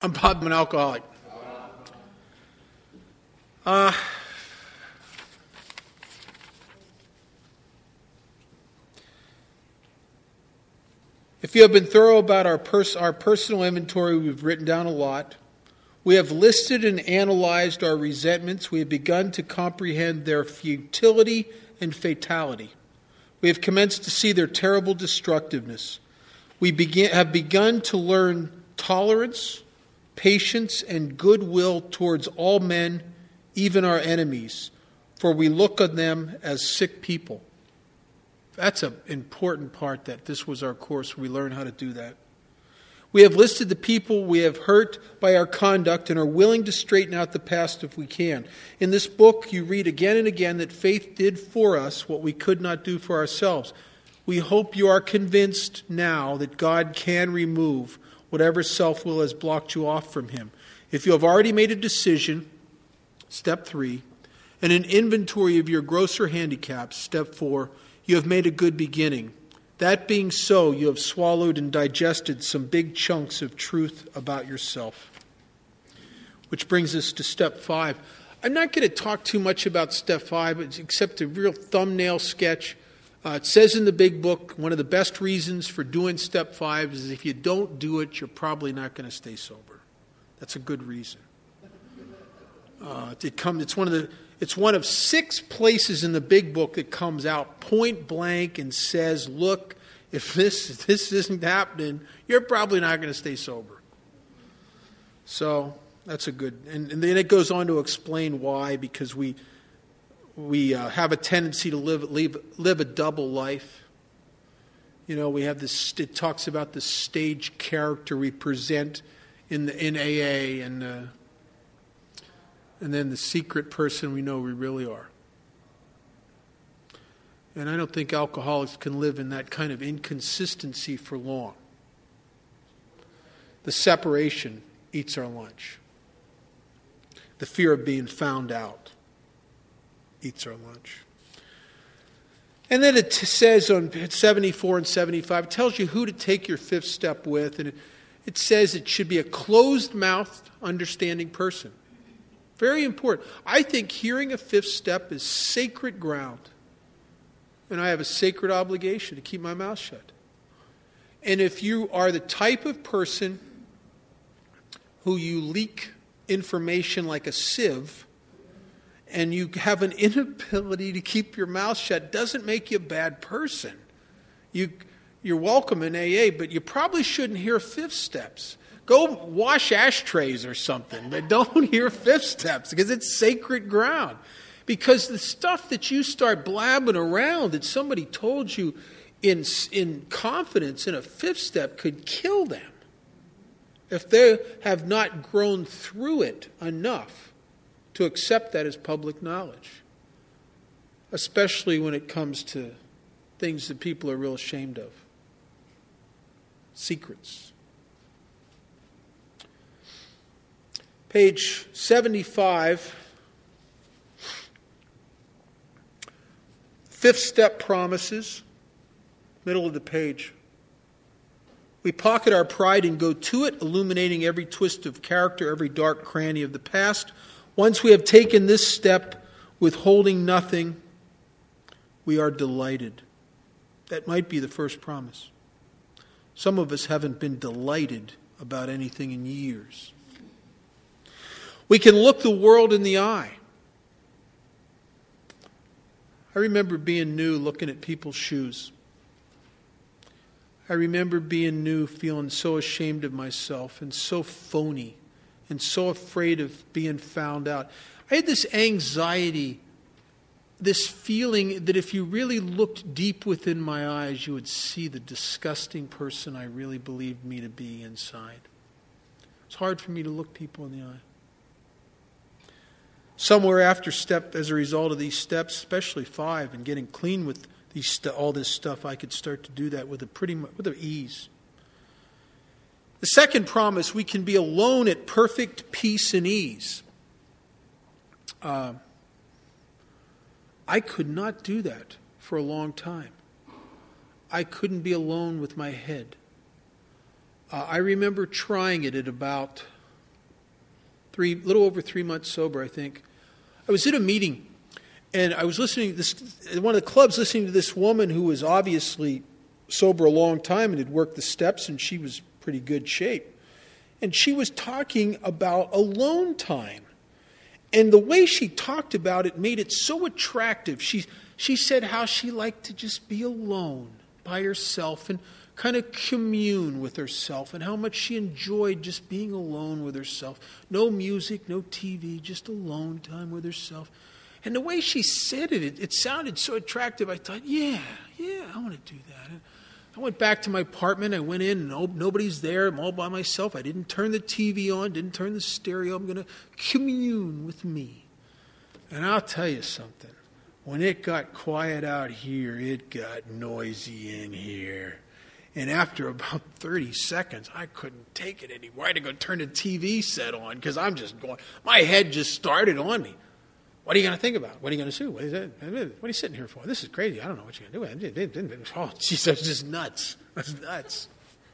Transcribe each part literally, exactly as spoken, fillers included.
I'm Bob, I'm an alcoholic. Uh, if you have been thorough about our, pers- our personal inventory, we've written down a lot. We have listed and analyzed our resentments. We have begun to comprehend their futility and fatality. We have commenced to see their terrible destructiveness. We begin, have begun to learn tolerance, patience, and goodwill towards all men, even our enemies, for we look on them as sick people. That's an important part, that this was our course. We learn how to do that. We have listed the people we have hurt by our conduct and are willing to straighten out the past if we can. In this book, you read again and again that faith did for us what we could not do for ourselves. We hope you are convinced now that God can remove whatever self-will has blocked you off from Him. If you have already made a decision, step three, and an inventory of your grosser handicaps, step four, you have made a good beginning. That being so, you have swallowed and digested some big chunks of truth about yourself. Which brings us to step five. I'm not going to talk too much about step five, except a real thumbnail sketch. Uh, it says in the big book, one of the best reasons for doing step five is if you don't do it, you're probably not going to stay sober. That's a good reason. Uh, it comes. It's one of the. It's one of six places in the big book that comes out point blank and says, "Look, if this if this isn't happening, you're probably not going to stay sober." So that's a good. And, and then it goes on to explain why, because we we uh, have a tendency to live live live a double life. You know, we have this. It talks about the stage character we present in the in A A and. Uh, And then the secret person we know we really are. And I don't think alcoholics can live in that kind of inconsistency for long. The separation eats our lunch. The fear of being found out eats our lunch. And then it says on seventy-four and seventy-five, it tells you who to take your fifth step with. And it, it says it should be a closed-mouthed, understanding person. Very important. I think hearing a fifth step is sacred ground. And I have a sacred obligation to keep my mouth shut. And if you are the type of person who you leak information like a sieve, and you have an inability to keep your mouth shut, doesn't make you a bad person. You, you're welcome in A A, but you probably shouldn't hear fifth steps. Go wash ashtrays or something, but don't hear fifth steps because it's sacred ground. Because the stuff that you start blabbing around that somebody told you in, in confidence in a fifth step could kill them if they have not grown through it enough to accept that as public knowledge. Especially when it comes to things that people are real ashamed of. Secrets. Page seventy-five, fifth step promises, middle of the page. We pocket our pride and go to it, illuminating every twist of character, every dark cranny of the past. Once we have taken this step, withholding nothing, we are delighted. That might be the first promise. Some of us haven't been delighted about anything in years. We can look the world in the eye. I remember being new, looking at people's shoes. I remember being new, feeling so ashamed of myself and so phony and so afraid of being found out. I had this anxiety, this feeling that if you really looked deep within my eyes, you would see the disgusting person I really believed me to be inside. It's hard for me to look people in the eye. Somewhere after step, as a result of these steps, especially five, and getting clean with these st- all this stuff, I could start to do that with a pretty with a ease. The second promise: we can be alone at perfect peace and ease. Uh, I could not do that for a long time. I couldn't be alone with my head. Uh, I remember trying it at about three, little over three months sober, I think. I was at a meeting, and I was listening to this, at one of the clubs, listening to this woman who was obviously sober a long time and had worked the steps, and she was pretty good shape. And she was talking about alone time. And the way she talked about it made it so attractive. She, she said how she liked to just be alone by herself and kind of commune with herself, and how much she enjoyed just being alone with herself. No music, no T V, just alone time with herself. And the way she said it, it, it sounded so attractive. I thought, yeah, yeah, I want to do that. And I went back to my apartment. I went in, and no, nobody's there. I'm all by myself. I didn't turn the T V on, didn't turn the stereo. I'm going to commune with me. And I'll tell you something. When it got quiet out here, it got noisy in here. And after about thirty seconds, I couldn't take it anymore. I had to go turn the T V set on because I'm just going, my head just started on me. What are you going to think about? What are you going to do? What, is that? What are you sitting here for? This is crazy. I don't know what you're going to do. Oh, geez, that's just nuts. That's nuts.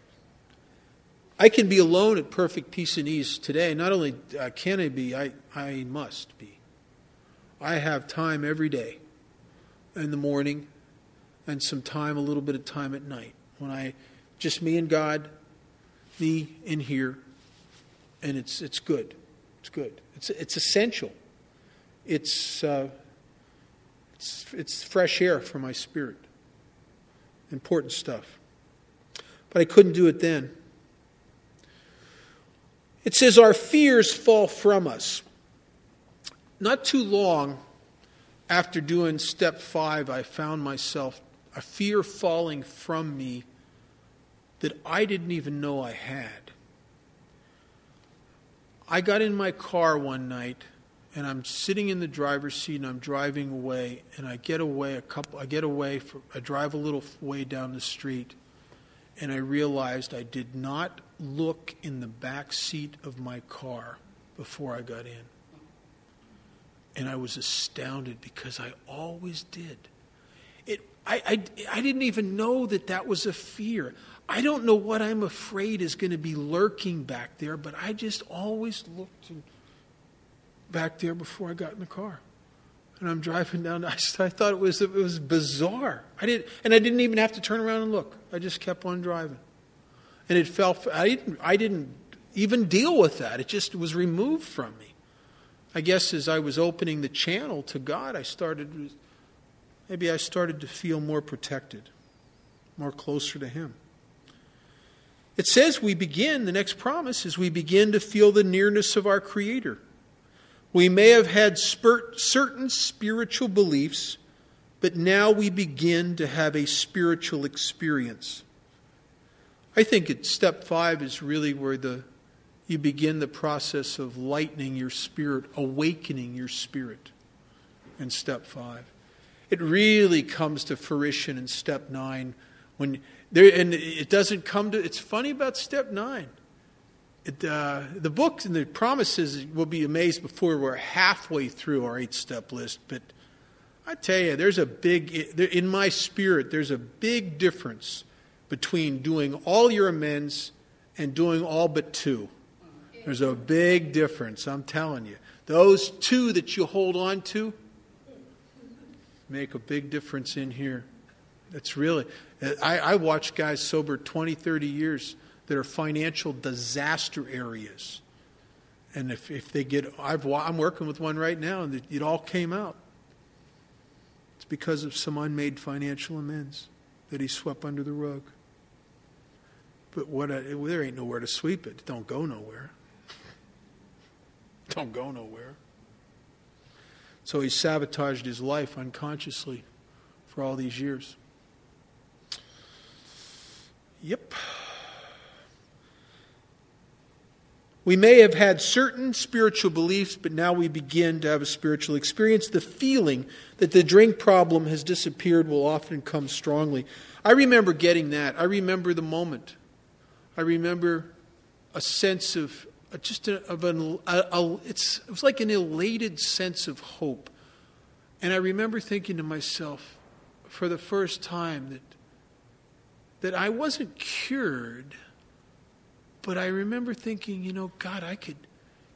I can be alone at perfect peace and ease today. Not only uh, can I be, I, I must be. I have time every day in the morning and some time, a little bit of time at night. When I, just me and God, me in here, and it's it's good. It's good. It's it's essential. It's, uh, it's it's fresh air for my spirit. Important stuff. But I couldn't do it then. It says our fears fall from us. Not too long after doing step five, I found myself, a fear falling from me that I didn't even know I had. I got in my car one night, and I'm sitting in the driver's seat, and I'm driving away, and I get away a couple. I get away. For, I drive a little way down the street, and I realized I did not look in the back seat of my car before I got in, and I was astounded because I always did. It. I. I, I didn't even know that that was a fear. I don't know what I'm afraid is going to be lurking back there, but I just always looked in, back there before I got in the car. And I'm driving down, I, I thought it was it was bizarre. I didn't, and I didn't even have to turn around and look. I just kept on driving. And it felt, I didn't, I didn't even deal with that. It just was removed from me. I guess as I was opening the channel to God, I started, maybe I started to feel more protected, more closer to Him. It says we begin, the next promise is we begin to feel the nearness of our Creator. We may have had spurt, certain spiritual beliefs, but now we begin to have a spiritual experience. I think at step five is really where the you begin the process of lightening your spirit, awakening your spirit in step five. It really comes to fruition in step nine when there, and it doesn't come to. It's funny about step nine. It, uh, the book and the promises will be amazed before we're halfway through our eight-step list. But I tell you, there's a big in my spirit. There's a big difference between doing all your amends and doing all but two. There's a big difference. I'm telling you, those two that you hold on to make a big difference in here. That's really. I, I watch guys sober twenty, thirty years that are financial disaster areas. And if, if they get, I've, I'm working with one right now, and it all came out. It's because of some unmade financial amends that he swept under the rug. But what a, there ain't nowhere to sweep it. Don't go nowhere. Don't go nowhere. So he sabotaged his life unconsciously for all these years. Yep. We may have had certain spiritual beliefs, but now we begin to have a spiritual experience. The feeling that the drink problem has disappeared will often come strongly. I remember getting that. I remember the moment. I remember a sense of just a, of an a, a, it's it was like an elated sense of hope. And I remember thinking to myself for the first time that that I wasn't cured. But I remember thinking, you know, God, I could,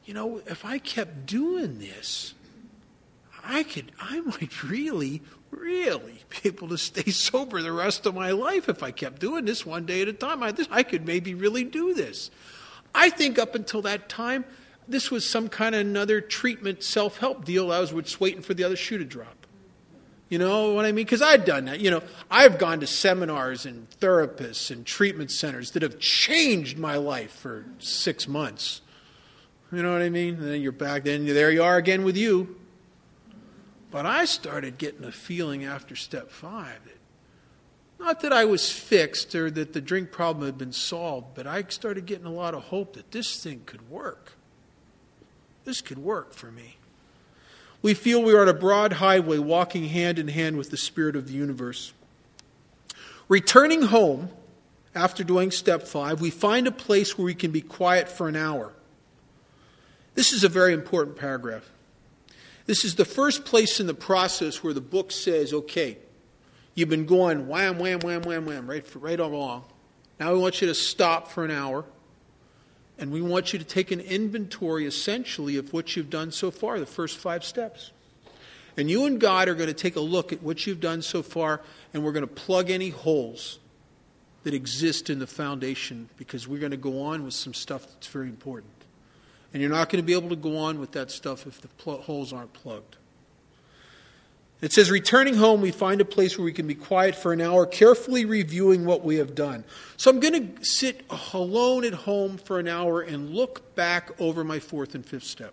you know, if I kept doing this, I could, I might really, really be able to stay sober the rest of my life if I kept doing this one day at a time. I, this, I could maybe really do this. I think up until that time, this was some kind of another treatment self-help deal. I was just waiting for the other shoe to drop. You know what I mean? Because I'd done that. You know, I've gone to seminars and therapists and treatment centers that have changed my life for six months. You know what I mean? And then you're back, then there you are again with you. But I started getting a feeling after step five that, not that I was fixed or that the drink problem had been solved, but I started getting a lot of hope that this thing could work. This could work for me. We feel we are on a broad highway walking hand in hand with the Spirit of the universe. Returning home after doing step five, we find a place where we can be quiet for an hour. This is a very important paragraph. This is the first place in the process where the book says, okay, you've been going wham, wham, wham, wham, wham, right, right along. Now we want you to stop for an hour. And we want you to take an inventory, essentially, of what you've done so far, the first five steps. And you and God are going to take a look at what you've done so far, and we're going to plug any holes that exist in the foundation, because we're going to go on with some stuff that's very important. And you're not going to be able to go on with that stuff if the pl- holes aren't plugged. It says, returning home, we find a place where we can be quiet for an hour, carefully reviewing what we have done. So I'm going to sit alone at home for an hour and look back over my fourth and fifth step.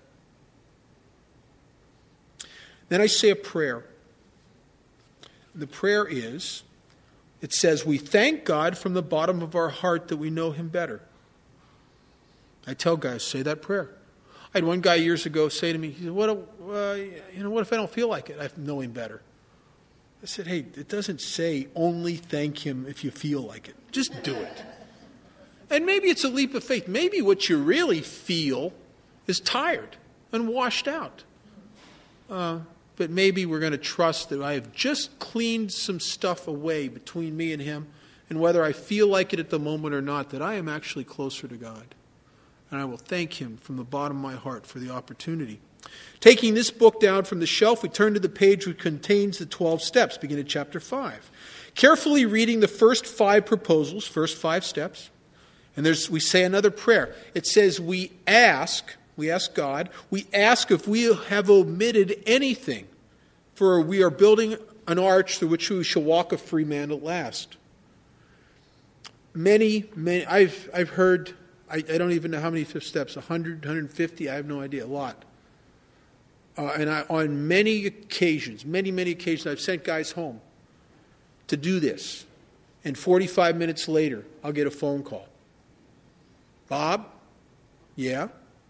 Then I say a prayer. The prayer is, it says, we thank God from the bottom of our heart that we know Him better. I tell guys, say that prayer. I had one guy years ago say to me, he said, what, uh, you know, what if I don't feel like it? I know Him better. I said, hey, it doesn't say only thank Him if you feel like it. Just do it. And maybe it's a leap of faith. Maybe what you really feel is tired and washed out. Uh, but maybe we're going to trust that I have just cleaned some stuff away between me and Him, and whether I feel like it at the moment or not, that I am actually closer to God. And I will thank Him from the bottom of my heart for the opportunity. Taking this book down from the shelf, we turn to the page which contains the twelve steps, beginning at chapter five. Carefully reading the first five proposals, first five steps, and there's we say another prayer. It says we ask, we ask God, we ask if we have omitted anything, for we are building an arch through which we shall walk a free man at last. Many, many, I've I've heard... I, I don't even know how many fifth steps, one hundred, one hundred fifty, I have no idea, a lot. Uh, and I, on many occasions, many, many occasions, I've sent guys home to do this. And forty-five minutes later, I'll get a phone call. Bob? Yeah?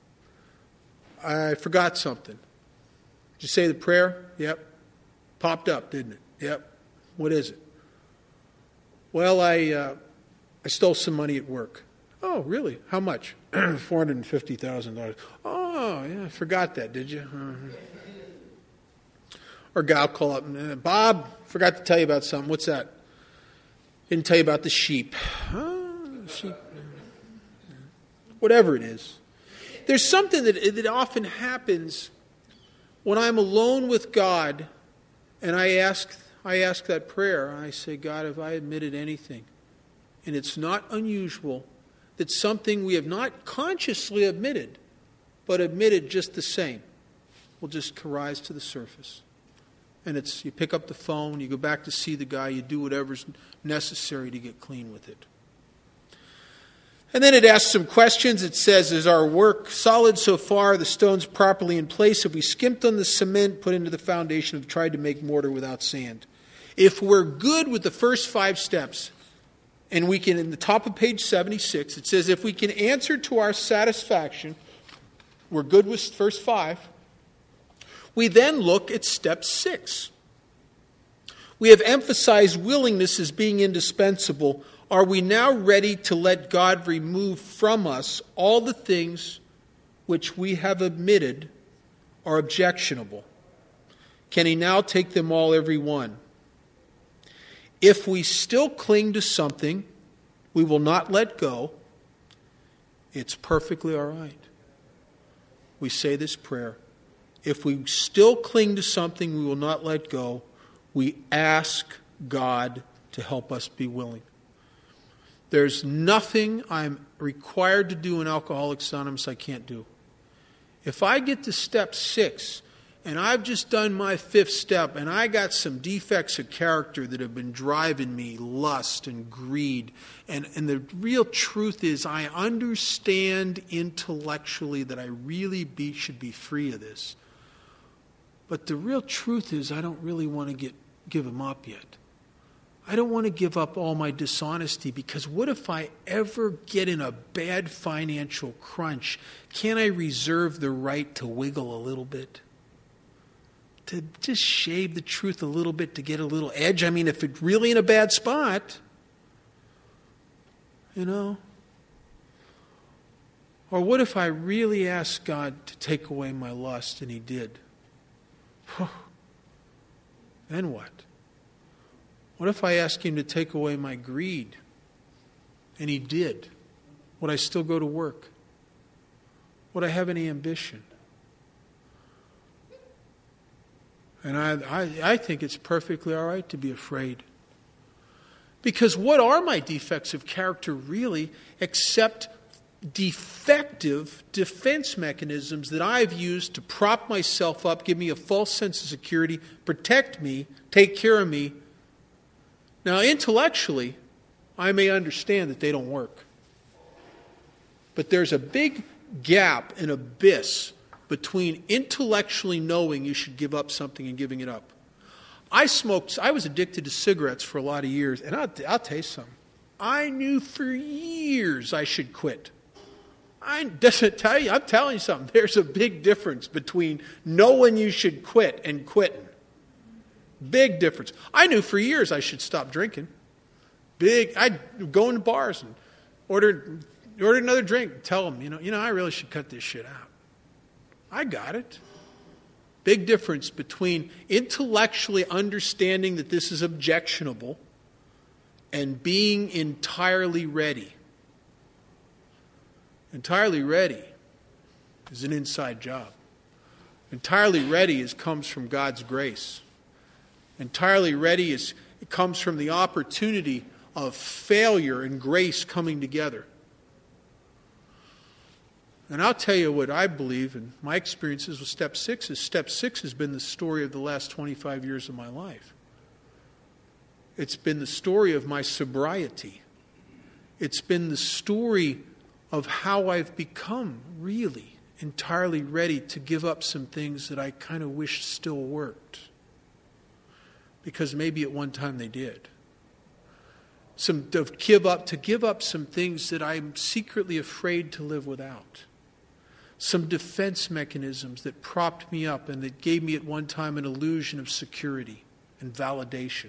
I forgot something. Did you say the prayer? Yep. Popped up, didn't it? Yep. What is it? Well, I uh, I stole some money at work. Oh, really? How much? four hundred fifty thousand dollars. Oh, yeah, I forgot that, did you? Uh-huh. Or a guy will call up, and, Bob, forgot to tell you about something. What's that? Didn't tell you about the sheep. Oh, sheep. Whatever it is. There's something that, that often happens when I'm alone with God, and I ask, I ask that prayer. I say, God, have I admitted anything? And it's not unusual that something we have not consciously admitted, but admitted just the same, will just rise to the surface. And it's you pick up the phone, you go back to see the guy, you do whatever's necessary to get clean with it. And then it asks some questions. It says, is our work solid so far? The stones properly in place? Have we skimped on the cement put into the foundation? Have tried to make mortar without sand? If we're good with the first five steps, and we can, in the top of page seventy-six, it says if we can answer to our satisfaction, we're good with first five, we then look at step six. We have emphasized willingness as being indispensable. Are we now ready to let God remove from us all the things which we have admitted are objectionable? Can He now take them all, every one? If we still cling to something we will not let go, it's perfectly all right. we say this prayer. If we still cling to something we will not let go, we ask God to help us be willing. There's nothing I'm required to do in Alcoholics Anonymous I can't do. If I get to step six, and I've just done my fifth step, and I got some defects of character that have been driving me, lust and greed, and, and the real truth is I understand intellectually that I really be, should be free of this. But the real truth is I don't really want to get give them up yet. I don't want to give up all my dishonesty, because what if I ever get in a bad financial crunch? Can't I reserve the right to wiggle a little bit? To just shave the truth a little bit to get a little edge? I mean, if it's really in a bad spot, you know? Or what if I really asked God to take away my lust and He did? Then what? What if I asked Him to take away my greed and He did? Would I still go to work? Would I have any ambition? And I, I, I think it's perfectly all right to be afraid. Because what are my defects of character really except defective defense mechanisms that I've used to prop myself up, give me a false sense of security, protect me, take care of me? Now, intellectually, I may understand that they don't work. But there's a big gap, an abyss, between intellectually knowing you should give up something and giving it up. I smoked, I was addicted to cigarettes for a lot of years, and I'll, I'll tell you something. I knew for years I should quit. I doesn't tell you, I'm telling you something. There's a big difference between knowing you should quit and quitting. Big difference. I knew for years I should stop drinking. Big, I'd go into bars and order, order another drink. Tell them, you know, you know, I really should cut this shit out. I got it. Big difference between intellectually understanding that this is objectionable and being entirely ready. Entirely ready is an inside job. Entirely ready is comes from God's grace. Entirely ready is it comes from the opportunity of failure and grace coming together. And I'll tell you what I believe, and my experiences with step six is step six has been the story of the last twenty-five years of my life. It's been the story of my sobriety. It's been the story of how I've become really entirely ready to give up some things that I kind of wish still worked. Because maybe at one time they did. Some to give up to give up some things that I'm secretly afraid to live without. Some defense mechanisms that propped me up and that gave me at one time an illusion of security and validation.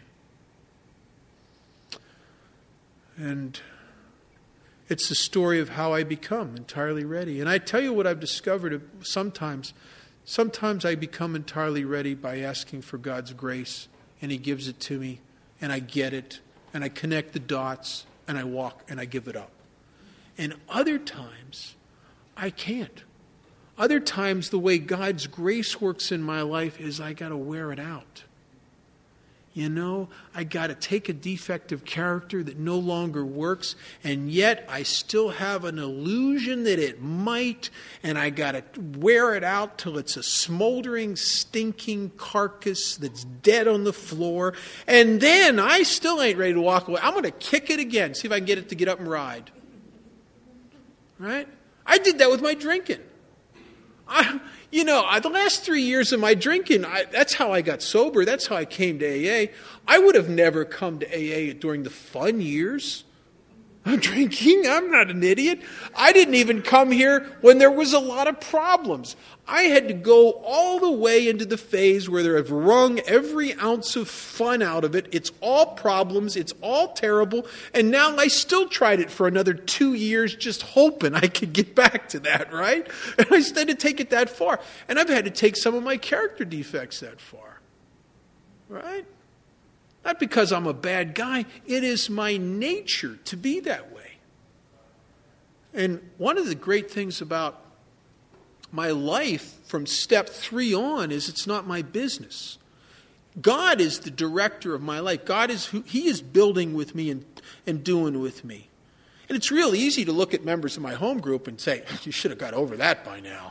And it's the story of how I become entirely ready. And I tell you what I've discovered sometimes. Sometimes I become entirely ready by asking for God's grace, and He gives it to me, and I get it, and I connect the dots, and I walk, and I give it up. And other times, I can't. Other times, the way God's grace works in my life is I got to wear it out. You know, I got to take a defective character that no longer works, and yet I still have an illusion that it might, and I got to wear it out till it's a smoldering, stinking carcass that's dead on the floor, and then I still ain't ready to walk away. I'm going to kick it again, see if I can get it to get up and ride. Right? I did that with my drinking. I, you know, the last three years of my drinking, I, that's how I got sober. That's how I came to A A. I would have never come to A A during the fun years. I'm drinking. I'm not an idiot. I didn't even come here when there was a lot of problems. I had to go all the way into the phase where I've wrung every ounce of fun out of it. It's all problems. It's all terrible. And now I still tried it for another two years just hoping I could get back to that, right? And I had to take it that far. And I've had to take some of my character defects that far, right? Not because I'm a bad guy. It is my nature to be that way. And one of the great things about my life from step three on is it's not my business. God is the director of my life. God is who He is building with me and, and doing with me. And it's real easy to look at members of my home group and say, you should have got over that by now.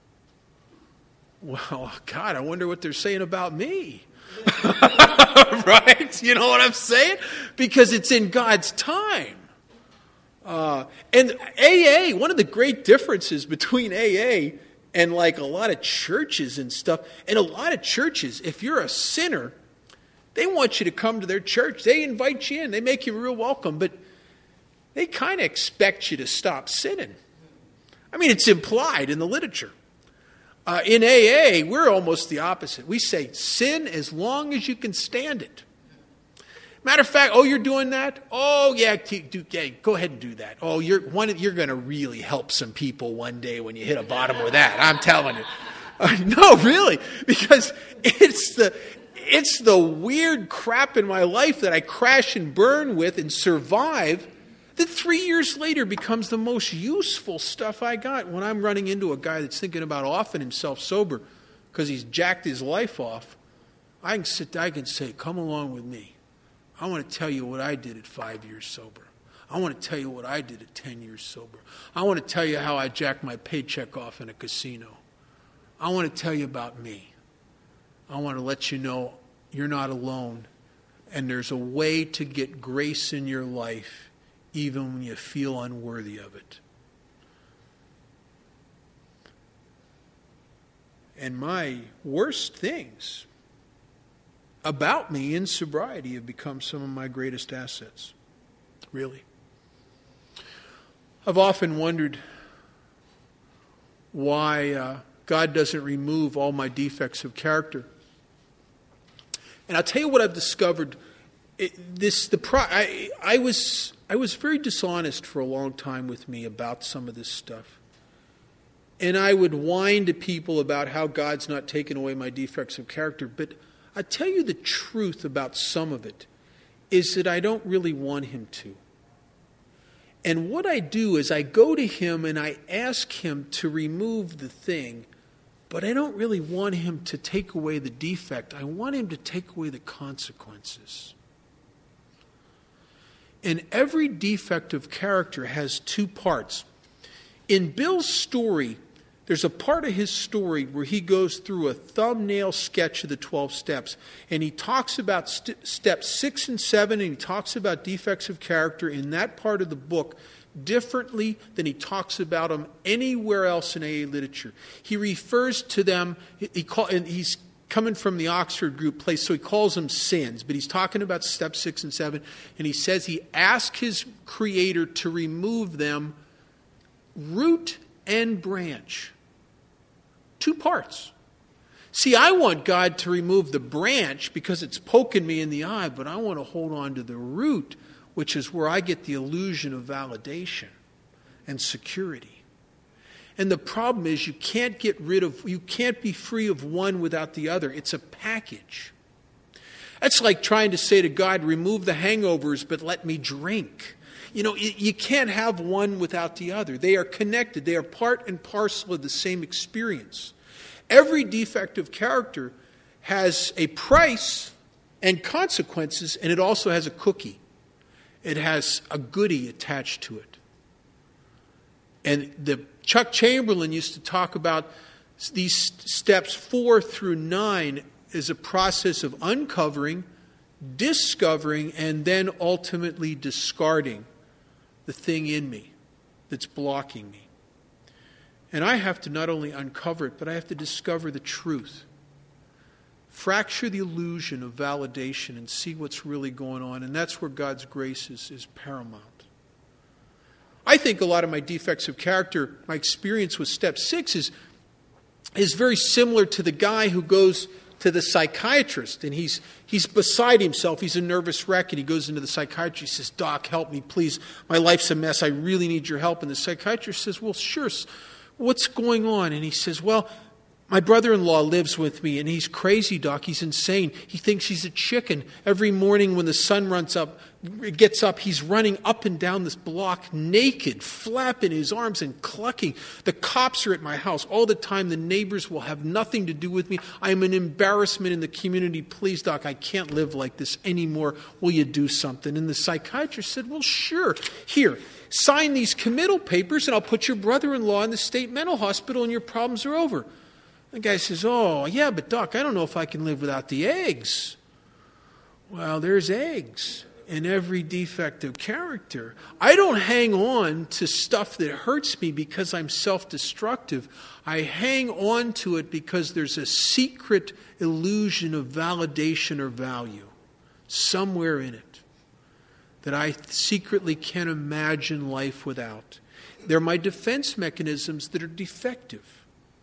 Well, God, I wonder what they're saying about me. Right? You know what I'm saying? Because it's in God's time. Uh, and A A, one of the great differences between A A and like a lot of churches and stuff, and a lot of churches, if you're a sinner, they want you to come to their church. They invite you in. They make you real welcome. But they kind of expect you to stop sinning. I mean, it's implied in the literature. Uh, in A A, we're almost the opposite. We say, sin as long as you can stand it. Matter of fact, oh, you're doing that? Oh, yeah, do, yeah go ahead and do that. Oh, you're one. You're going to really help some people one day when you hit a bottom with that. I'm telling you. Uh, no, really, because it's the it's the weird crap in my life that I crash and burn with and survive that three years later becomes the most useful stuff I got when I'm running into a guy that's thinking about offing himself sober because he's jacked his life off. I can sit I can say, come along with me. I want to tell you what I did at five years sober. I want to tell you what I did at ten years sober. I want to tell you how I jacked my paycheck off in a casino. I want to tell you about me. I want to let you know you're not alone. And there's a way to get grace in your life even when you feel unworthy of it. And my worst things about me in sobriety have become some of my greatest assets. Really. I've often wondered why uh, God doesn't remove all my defects of character. And I'll tell you what I've discovered. It, this the pro, I, I was I was very dishonest for a long time with me about some of this stuff. And I would whine to people about how God's not taken away my defects of character. But I tell you the truth about some of it is that I don't really want Him to. And what I do is I go to Him and I ask Him to remove the thing, but I don't really want Him to take away the defect. I want Him to take away the consequences. And every defect of character has two parts. In Bill's story, there's a part of his story where he goes through a thumbnail sketch of the twelve steps. And he talks about st- steps six and seven, and he talks about defects of character in that part of the book differently than he talks about them anywhere else in A A literature. He refers to them, he, he call, and he's coming from the Oxford group place, so he calls them sins. But he's talking about step six and seven, and he says he asked his Creator to remove them root and branch. Two parts. See, I want God to remove the branch because it's poking me in the eye, but I want to hold on to the root, which is where I get the illusion of validation and security. And the problem is you can't get rid of, you can't be free of one without the other. It's a package. That's like trying to say to God, remove the hangovers, but let me drink. You know, you can't have one without the other. They are connected. They are part and parcel of the same experience. Every defect of character has a price and consequences, and it also has a cookie. It has a goodie attached to it. And the Chuck Chamberlain used to talk about these steps four through nine as a process of uncovering, discovering, and then ultimately discarding the thing in me that's blocking me. And I have to not only uncover it, but I have to discover the truth. Fracture the illusion of validation and see what's really going on. And that's where God's grace is, is paramount. I think a lot of my defects of character, my experience with step six is, is very similar to the guy who goes to the psychiatrist and he's he's beside himself. He's a nervous wreck and he goes into the psychiatrist. He says, Doc, help me, please. My life's a mess. I really need your help. And the psychiatrist says, well, sure. What's going on? And he says, well, My brother-in-law lives with me, and he's crazy, Doc. He's insane. He thinks he's a chicken. Every morning when the sun runs up, gets up, he's running up and down this block naked, flapping his arms and clucking. The cops are at my house all the time. The neighbors will have nothing to do with me. I am an embarrassment in the community. Please, Doc, I can't live like this anymore. Will you do something? And the psychiatrist said, well, sure. Here, sign these committal papers, and I'll put your brother-in-law in the state mental hospital, and your problems are over. The guy says, oh, yeah, but Doc, I don't know if I can live without the eggs. Well, there's eggs in every defective character. I don't hang on to stuff that hurts me because I'm self-destructive. I hang on to it because there's a secret illusion of validation or value somewhere in it that I secretly can't imagine life without. They're my defense mechanisms that are defective.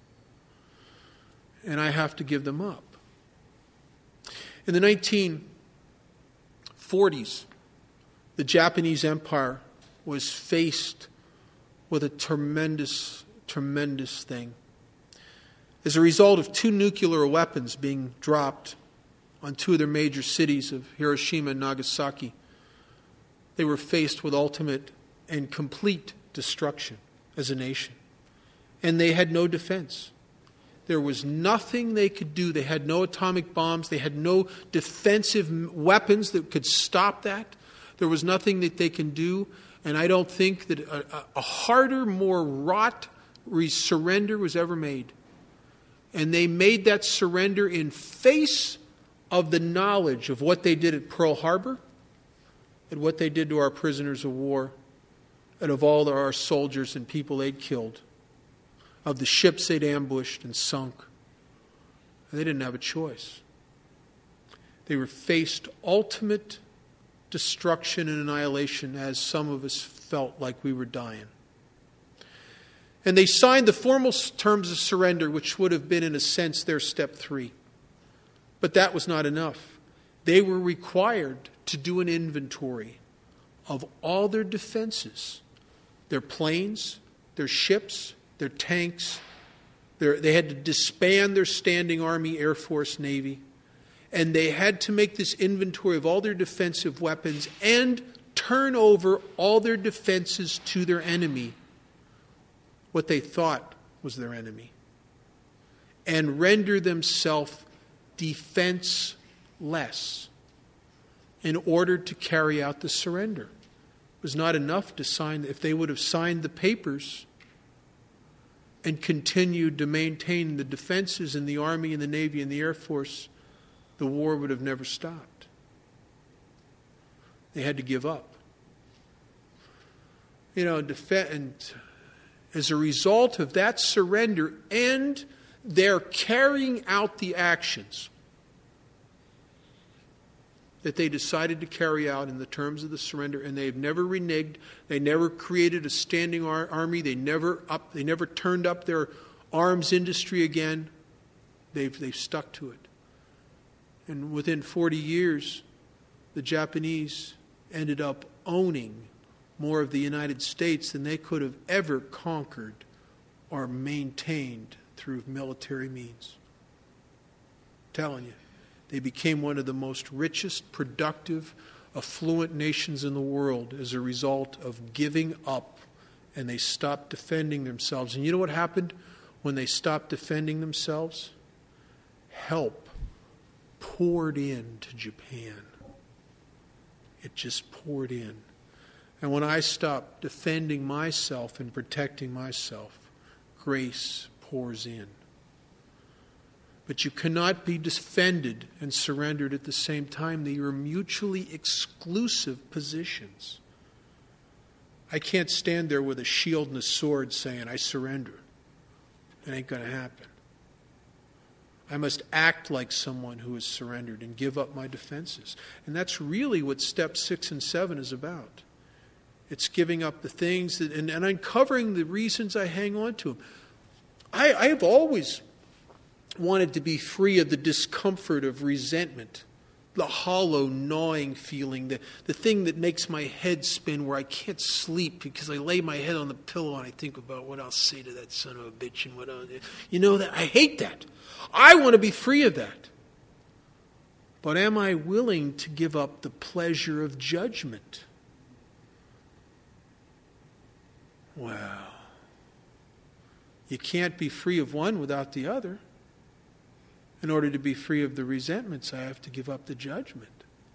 And I have to give them up. In the nineteen forties, the Japanese Empire was faced with a tremendous, tremendous thing. As a result of two nuclear weapons being dropped on two of their major cities of Hiroshima and Nagasaki, they were faced with ultimate and complete destruction as a nation. And they had no defense. There was nothing they could do. They had no atomic bombs. They had no defensive weapons that could stop that. There was nothing that they can do. And I don't think that a, a harder, more wrought surrender was ever made. And they made that surrender in face of the knowledge of what they did at Pearl Harbor and what they did to our prisoners of war and of all our soldiers and people they'd killed, of the ships they'd ambushed and sunk. They didn't have a choice. They were faced ultimate destruction and annihilation as some of us felt like we were dying. And they signed the formal terms of surrender, which would have been, in a sense, their step three. But that was not enough. They were required to do an inventory of all their defenses, their planes, their ships, their tanks. Their, they had to disband their standing Army, Air Force, Navy. And they had to make this inventory of all their defensive weapons and turn over all their defenses to their enemy, what they thought was their enemy, and render themselves defenseless in order to carry out the surrender. It was not enough to sign. If they would have signed the papers and continued to maintain the defenses in the Army and the Navy and the Air Force, the war would have never stopped. They had to give up. You know, and as a result of that surrender and their carrying out the actions that they decided to carry out in the terms of the surrender, and they've never reneged. They never created a standing ar- army. They never up. They never turned up their arms industry again. They've they've stuck to it. And within forty years, the Japanese ended up owning more of the United States than they could have ever conquered or maintained through military means. I'm telling you. They became one of the most richest, productive, affluent nations in the world as a result of giving up, and they stopped defending themselves. And you know what happened when they stopped defending themselves? Help poured in to Japan. It just poured in. And when I stopped defending myself and protecting myself, grace pours in. But you cannot be defended and surrendered at the same time. They are mutually exclusive positions. I can't stand there with a shield and a sword saying, I surrender. It ain't going to happen. I must act like someone who has surrendered and give up my defenses. And that's really what step six and seven is about. It's giving up the things that, and, and uncovering the reasons I hang on to them. I, I have always wanted to be free of the discomfort of resentment. the hollow, gnawing feeling, the, the thing that makes my head spin where I can't sleep because I lay my head on the pillow and I think about what I'll say to that son of a bitch and what I'll do. You know that? I hate that. I want to be free of that. But am I willing to give up the pleasure of judgment? Well, you can't be free of one without the other. In order to be free of the resentments, I have to give up the judgment.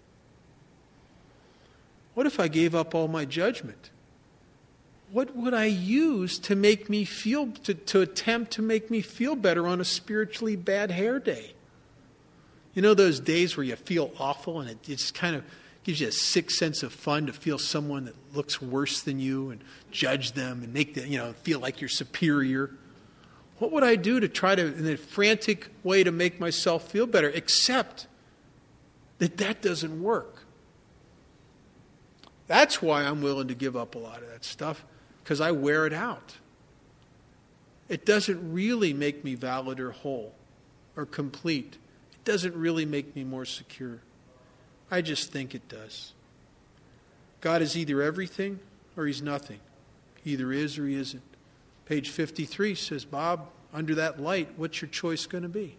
What if I gave up all my judgment? What would I use to make me feel, to, to attempt to make me feel better on a spiritually bad hair day? You know those days where you feel awful and it just kind of gives you a sick sense of fun to feel someone that looks worse than you and judge them and make them, you know, feel like you're superior? What would I do to try to, in a frantic way, to make myself feel better? Except that that doesn't work. That's why I'm willing to give up a lot of that stuff, because I wear it out. It doesn't really make me valid or whole or complete. It doesn't really make me more secure. I just think it does. God is either everything or he's nothing. He either is or he isn't. Page fifty-three says, Bob, under that light, what's your choice going to be?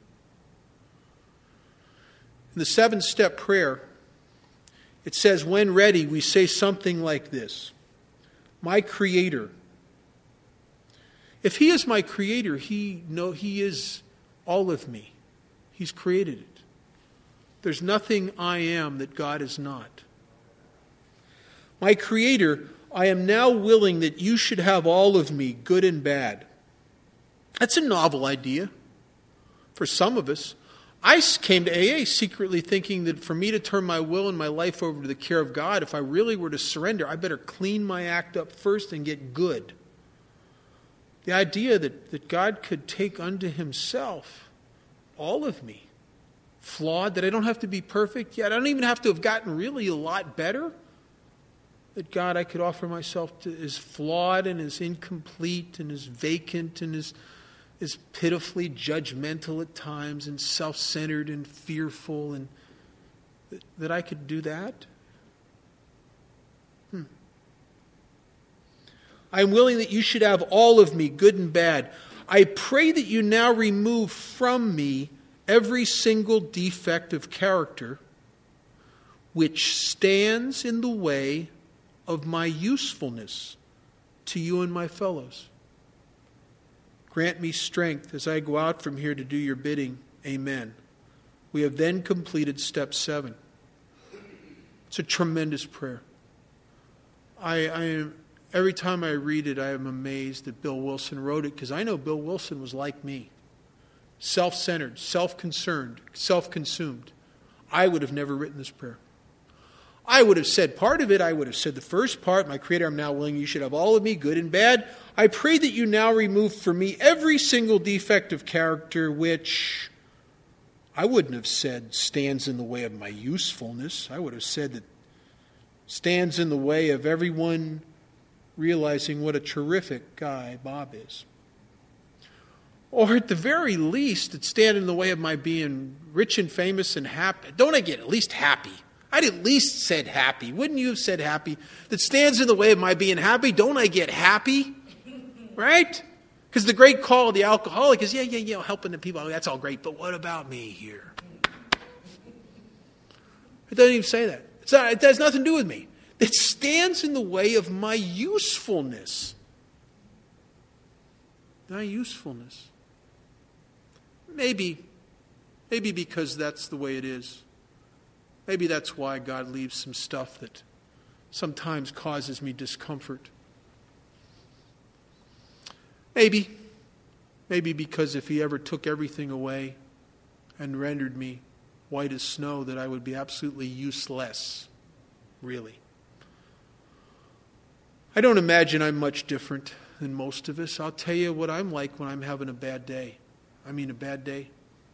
In the seven-step prayer, it says, when ready, we say something like this. My Creator. If he is my Creator, he, no, he is all of me. He's created it. There's nothing I am that God is not. My Creator, I am now willing that you should have all of me, good and bad. That's a novel idea for some of us. I came to A A secretly thinking that for me to turn my will and my life over to the care of God, if I really were to surrender, I better clean my act up first and get good. The idea that, that God could take unto himself all of me, flawed, that I don't have to be perfect yet. I don't even have to have gotten really a lot better. That God, I could offer myself to, is flawed and is incomplete and is vacant and is, is pitifully judgmental at times and self-centered and fearful, and that, that I could do that. Hmm. I am willing that you should have all of me, good and bad. I pray that you now remove from me every single defect of character which stands in the way of my usefulness to you and my fellows. Grant me strength as I go out from here to do your bidding. Amen. We have then completed step seven. It's a tremendous prayer. I, I am, every time I read it, I am amazed that Bill Wilson wrote it, because I know Bill Wilson was like me. Self-centered, self-concerned, self-consumed. I would have never written this prayer. I would have said part of it. I would have said the first part, my Creator, I'm now willing you should have all of me, good and bad. I pray that you now remove from me every single defect of character which I wouldn't have said stands in the way of my usefulness. I would have said that stands in the way of everyone realizing what a terrific guy Bob is. Or at the very least, it stand in the way of my being rich and famous and happy. Don't I get at least happy? I'd at least said happy. Wouldn't you have said happy? That stands in the way of my being happy. Don't I get happy? Right? Because the great call of the alcoholic is, yeah, yeah, yeah, helping the people. That's all great. But what about me here? It doesn't even say that. It's not, it has nothing to do with me. It stands in the way of my usefulness. My usefulness. Maybe, maybe because that's the way it is. Maybe that's why God leaves some stuff that sometimes causes me discomfort. Maybe. Maybe because if he ever took everything away and rendered me white as snow, that I would be absolutely useless, really. I don't imagine I'm much different than most of us. I'll tell you what I'm like when I'm having a bad day. I mean a bad day.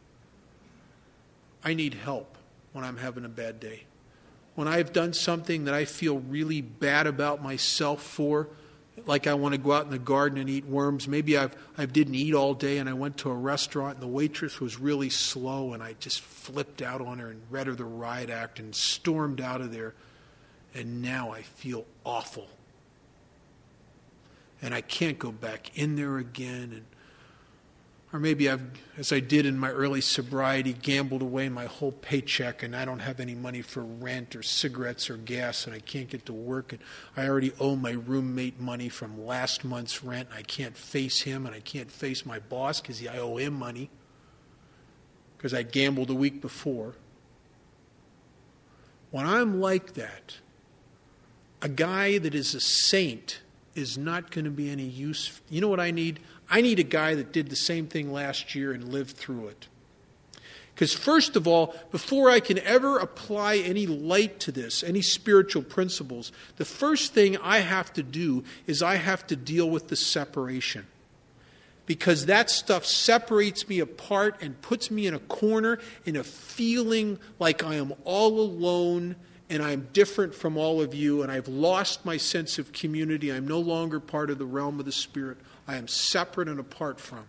I need help when I'm having a bad day. When I've done something that I feel really bad about myself for, like I want to go out in the garden and eat worms. Maybe I've, I didn't eat all day and I went to a restaurant and the waitress was really slow and I just flipped out on her and read her the riot act and stormed out of there. And now I feel awful. And I can't go back in there again. And Or maybe I've, as I did in my early sobriety, gambled away my whole paycheck and I don't have any money for rent or cigarettes or gas and I can't get to work. And I already owe my roommate money from last month's rent. And I can't face him and I can't face my boss because I owe him money because I gambled a week before. When I'm like that, a guy that is a saint is not going to be any use. You know what I need? I need a guy that did the same thing last year and lived through it. Because first of all, before I can ever apply any light to this, any spiritual principles, the first thing I have to do is I have to deal with the separation. Because that stuff separates me apart and puts me in a corner in a feeling like I am all alone and I'm different from all of you, and I've lost my sense of community. I'm no longer part of the realm of the Spirit. I am separate and apart from.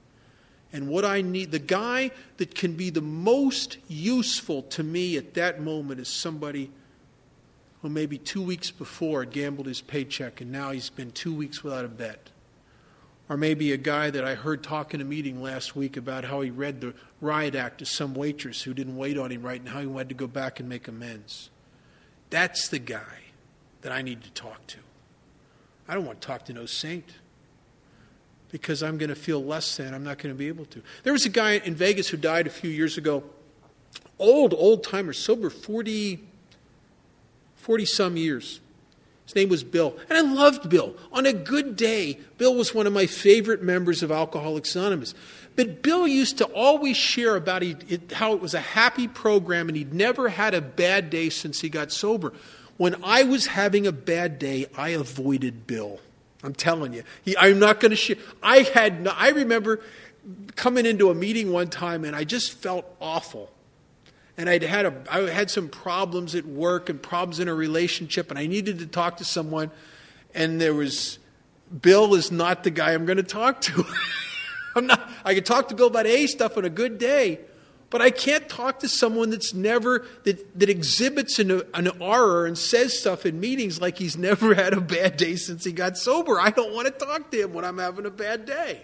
And what I need, the guy that can be the most useful to me at that moment is somebody who maybe two weeks before had gambled his paycheck and now he's been two weeks without a bet. Or maybe a guy that I heard talk in a meeting last week about how he read the riot act to some waitress who didn't wait on him right and how he had to go back and make amends. That's the guy that I need to talk to. I don't want to talk to no saint because I'm going to feel less than. I'm not going to be able to. There was a guy in Vegas who died a few years ago. Old, old timer, sober, forty, forty-some years. His name was Bill. And I loved Bill. On a good day, Bill was one of my favorite members of Alcoholics Anonymous. But Bill used to always share about he, it, how it was a happy program and he'd never had a bad day since he got sober. When I was having a bad day, I avoided Bill. I'm telling you. He, I'm not going to share. I had. No, I remember coming into a meeting one time and I just felt awful. And I'd had a, I had some problems at work and problems in a relationship and I needed to talk to someone. And there was, Bill is not the guy I'm going to talk to. I'm not, I can talk to Bill about A stuff on a good day, but I can't talk to someone that's never, that, that exhibits an, an aura and says stuff in meetings like he's never had a bad day since he got sober. I don't want to talk to him when I'm having a bad day.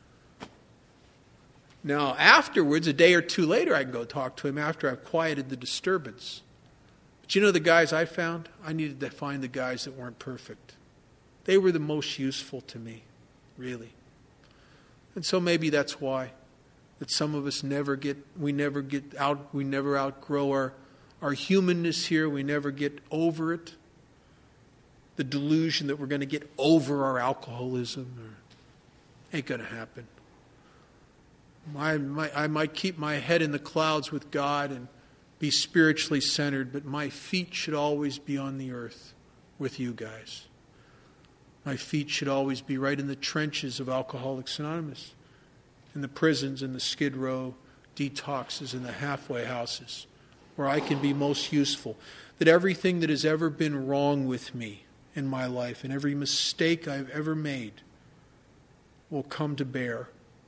Now, afterwards, a day or two later, I can go talk to him after I've quieted the disturbance. But you know the guys I found? I needed to find the guys that weren't perfect. They were the most useful to me, really. And so maybe that's why that some of us never get, we never get out, we never outgrow our, our humanness here. We never get over it. The delusion that we're going to get over our alcoholism or, ain't going to happen. My, my, I might keep my head in the clouds with God and be spiritually centered, but my feet should always be on the earth with you guys. My feet should always be right in the trenches of Alcoholics Anonymous, in the prisons, in the Skid Row detoxes, in the halfway houses, where I can be most useful. That everything that has ever been wrong with me in my life and every mistake I've ever made will come to bear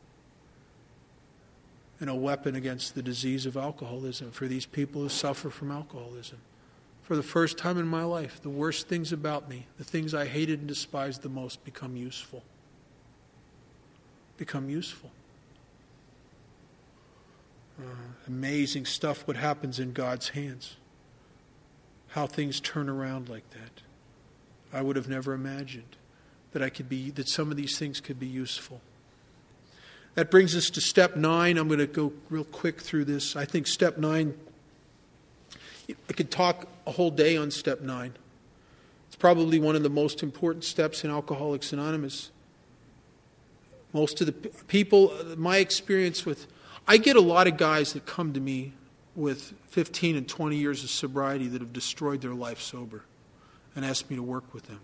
and a weapon against the disease of alcoholism for these people who suffer from alcoholism. For the first time in my life, the worst things about me, the things I hated and despised the most, become useful. Become useful. Uh, amazing stuff what happens in God's hands. How things turn around like that. I would have never imagined that I could be, that some of these things could be useful. That brings us to step nine. I'm going to go real quick through this. I think step nine, I could talk a whole day on step nine. It's probably one of the most important steps in Alcoholics Anonymous. Most of the people, my experience with, I get a lot of guys that come to me with fifteen and twenty years of sobriety that have destroyed their life sober and ask me to work with them.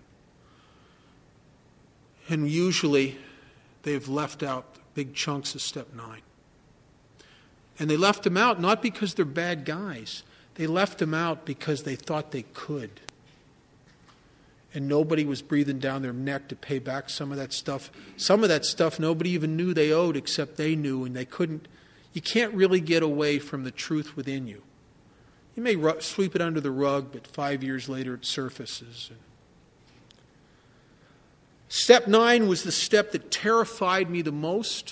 And usually they've left out big chunks of step nine. And they left them out not because they're bad guys. They left them out because they thought they could. and nobody was breathing down their neck to pay back some of that stuff. Some of that stuff nobody even knew they owed except they knew, and they couldn't. You can't really get away from the truth within you. You may ru- sweep it under the rug, but five years later it surfaces. Step nine was the step that terrified me the most.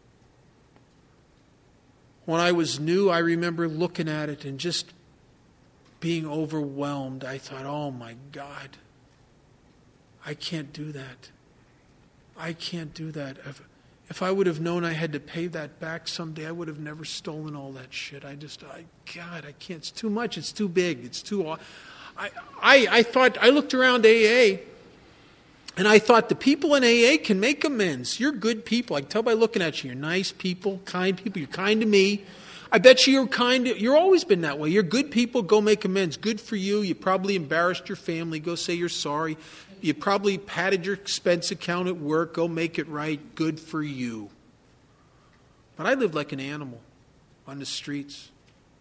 When I was new, I remember looking at it and just being overwhelmed. I thought, oh my God, I can't do that. I can't do that. If, if I would have known I had to pay that back someday, I would have never stolen all that shit. I just, I, God, I can't. It's too much. It's too big. It's too, I, I, I thought, I looked around A A, and I thought the people in A A can make amends. You're good people. I can tell by looking at you. You're nice people, kind people. You're kind to me. I bet you you're kind. To, you're always been that way. You're good people. Go make amends. Good for you. You probably embarrassed your family. Go say you're sorry. You probably padded your expense account at work. Go make it right. Good for you. But I lived like an animal on the streets.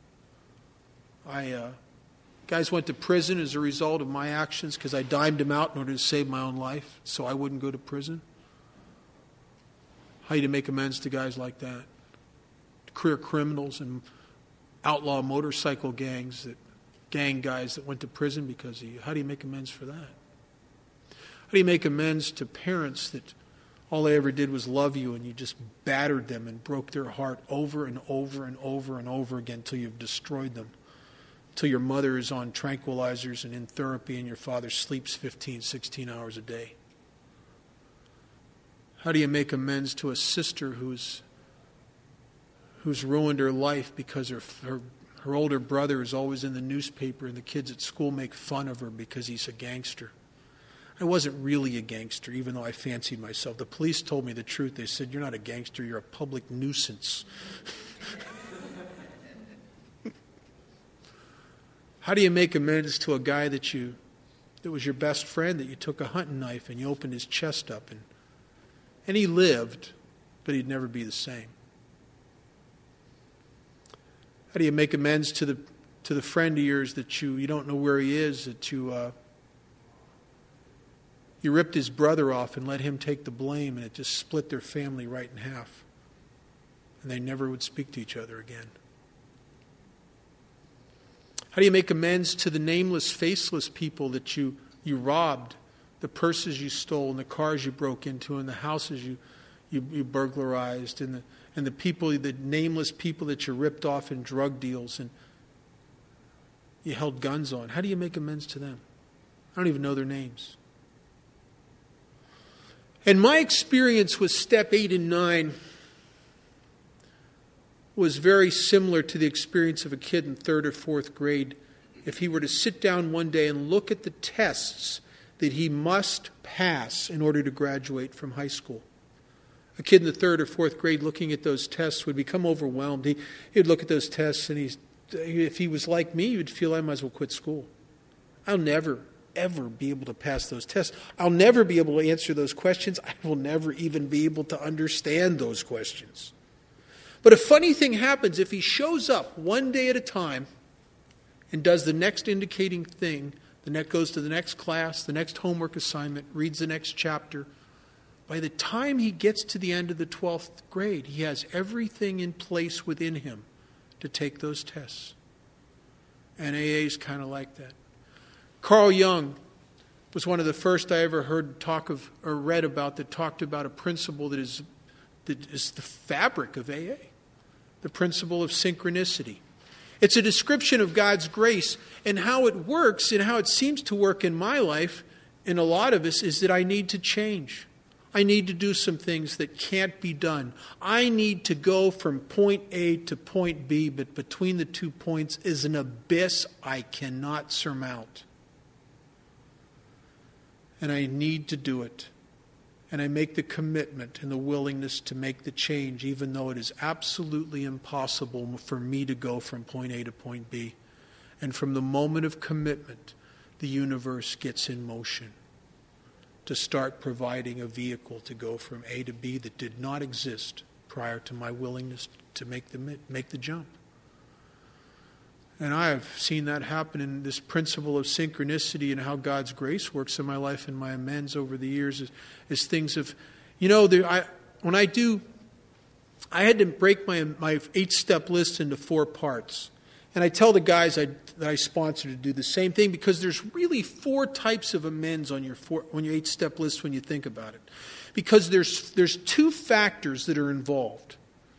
I uh, guys went to prison as a result of my actions because I dimed them out in order to save my own life so I wouldn't go to prison. How do you make amends to guys like that? Career criminals and outlaw motorcycle gangs, that gang guys that went to prison because of you. How do you make amends for that? How do you make amends to parents that all they ever did was love you and you just battered them and broke their heart over and over and over and over again until you've destroyed them? Until your mother is on tranquilizers and in therapy and your father sleeps fifteen, sixteen hours a day? How do you make amends to a sister who's who's ruined her life because her, her her older brother is always in the newspaper and the kids at school make fun of her because he's a gangster? I wasn't really a gangster, even though I fancied myself. The police told me the truth. They said, you're not a gangster, you're a public nuisance. How do you make amends to a guy that you that was your best friend, that you took a hunting knife and you opened his chest up and and he lived, but he'd never be the same? How do you make amends to the to the friend of yours that you, you don't know where he is, that you uh, you ripped his brother off and let him take the blame, and it just split their family right in half, and they never would speak to each other again? How do you make amends to the nameless, faceless people that you, you robbed, the purses you stole, and the cars you broke into, and the houses you, you, you burglarized, and the and the people, the nameless people that you ripped off in drug deals and you held guns on? How do you make amends to them? I don't even know their names. And my experience with step eight and nine was very similar to the experience of a kid in third or fourth grade. If he were to sit down one day and look at the tests that he must pass in order to graduate from high school. A kid in the third or fourth grade looking at those tests would become overwhelmed. He, he'd look at those tests and he's, if he was like me, he would feel I might as well quit school. I'll never, ever be able to pass those tests. I'll never be able to answer those questions. I will never even be able to understand those questions. But a funny thing happens if he shows up one day at a time and does the next indicating thing. The next goes to the next class, the next homework assignment, reads the next chapter. By the time he gets to the end of the twelfth grade, he has everything in place within him to take those tests. And A A is kind of like that. Carl Jung was one of the first I ever heard talk of or read about that talked about a principle that is that is the fabric of A A, the principle of synchronicity. It's a description of God's grace, and how it works and how it seems to work in my life, in a lot of us, is that I need to change. I need to do some things that can't be done. I need to go from point A to point B, but between the two points is an abyss I cannot surmount. And I need to do it. And I make the commitment and the willingness to make the change, even though it is absolutely impossible for me to go from point A to point B. And from the moment of commitment, the universe gets in motion to start providing a vehicle to go from A to B that did not exist prior to my willingness to make the make the jump. And I have seen that happen in this principle of synchronicity and how God's grace works in my life and my amends over the years is, is things of, you know, there, I, when I do, I had to break my my eight-step list into four parts. And I tell the guys I, that I sponsor to do the same thing because there's really four types of amends on your four, on your eight-step list when you think about it. Because there's there's two factors that are involved.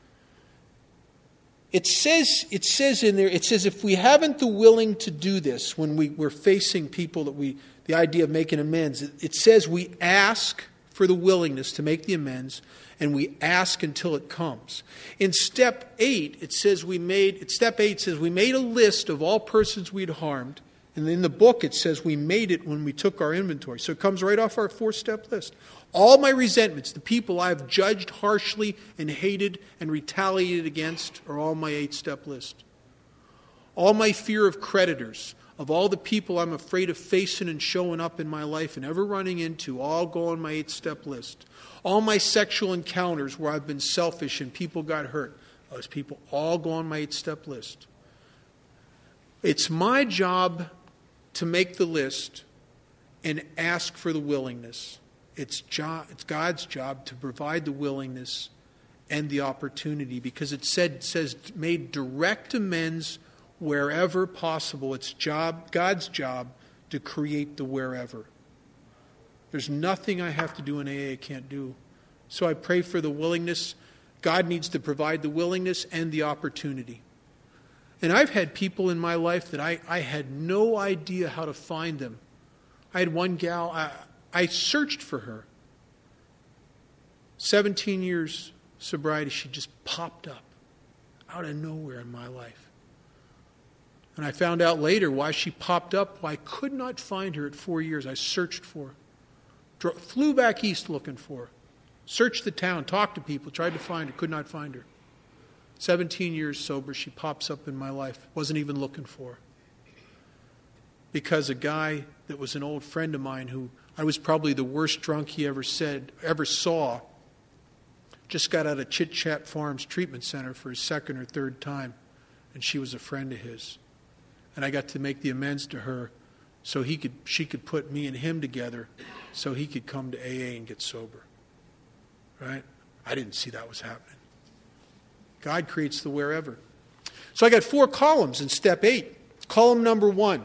It says it says in there, it says if we haven't the willing to do this when we, we're facing people that we, the idea of making amends, it, it says we ask for the willingness to make the amends, and we ask until it comes. In step eight, it says we made, step eight says we made a list of all persons we'd harmed, and in the book it says we made it when we took our inventory. So it comes right off our four-step list. All my resentments, the people I've judged harshly and hated and retaliated against, are all my eight-step list. All my fear of creditors, of all the people I'm afraid of facing and showing up in my life and ever running into, all go on my eight-step list. All my sexual encounters where I've been selfish and people got hurt, those people all go on my eight-step list. It's my job to make the list and ask for the willingness. It's, job, it's God's job to provide the willingness and the opportunity because it said it says made direct amends wherever possible. It's job God's job to create the wherever. There's nothing I have to do in A A I can't do. So I pray for the willingness. God needs to provide the willingness and the opportunity. And I've had people in my life that I, I had no idea how to find them. I had one gal, I, I searched for her. seventeen years sobriety, she just popped up out of nowhere in my life. And I found out later why she popped up, why I could not find her at four years. I searched for her. Dro- flew back east looking for her. Searched the town, talked to people, tried to find her, could not find her. seventeen years sober, she pops up in my life. Wasn't even looking for her. Because a guy that was an old friend of mine who I was probably the worst drunk he ever said, ever saw, just got out of Chit Chat Farms Treatment Center for his second or third time, and she was a friend of his. And I got to make the amends to her so he could, she could put me and him together so he could come to A A and get sober. Right? I didn't see that was happening. God creates the wherever. So I got four columns in step eight. Column number one.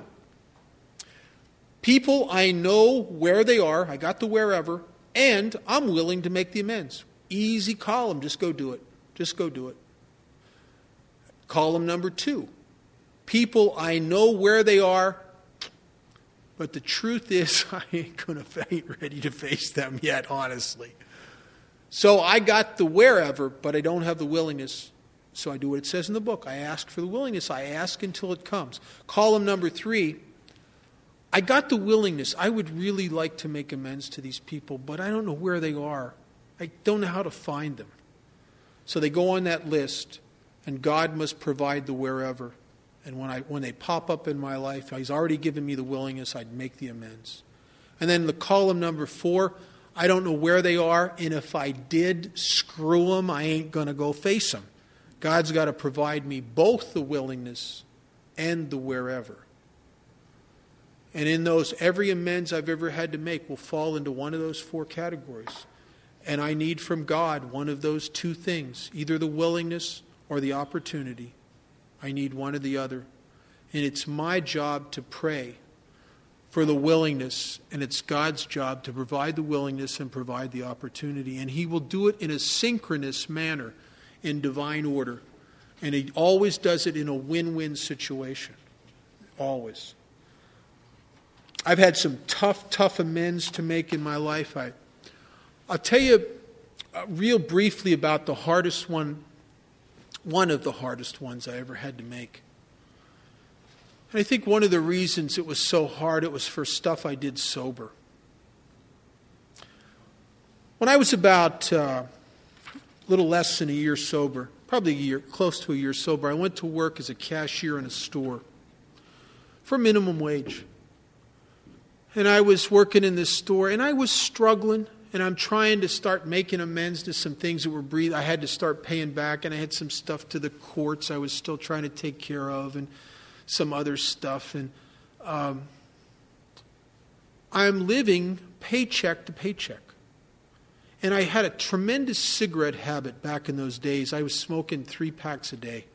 People I know where they are, I got the wherever, and I'm willing to make the amends. Easy column, just go do it. Just go do it. Column number two. People I know where they are, but the truth is I ain't gonna I ain't ready to face them yet, honestly. So I got the wherever, but I don't have the willingness. So I do what it says in the book. I ask for the willingness. I ask until it comes. Column number three. I got the willingness. I would really like to make amends to these people, but I don't know where they are. I don't know how to find them. So they go on that list, and God must provide the wherever. And when I when they pop up in my life, He's already given me the willingness, I'd make the amends. And then the column number four, I don't know where they are, and if I did screw them, I ain't going to go face them. God's got to provide me both the willingness and the wherever. And in those, every amends I've ever had to make will fall into one of those four categories. And I need from God one of those two things, either the willingness or the opportunity. I need one or the other. And it's my job to pray for the willingness, and it's God's job to provide the willingness and provide the opportunity. And He will do it in a synchronous manner, in divine order. And He always does it in a win-win situation. Always. I've had some tough, tough amends to make in my life. I, I'll tell you uh, real briefly about the hardest one, one of the hardest ones I ever had to make. And I think one of the reasons it was so hard, it was for stuff I did sober. When I was about uh, a little less than a year sober, probably a year, close to a year sober, I went to work as a cashier in a store for minimum wage. And I was working in this store, and I was struggling, and I'm trying to start making amends to some things that were breathed. I had to start paying back, and I had some stuff to the courts I was still trying to take care of, and some other stuff. And um, I'm living paycheck to paycheck. And I had a tremendous cigarette habit back in those days. I was smoking three packs a day.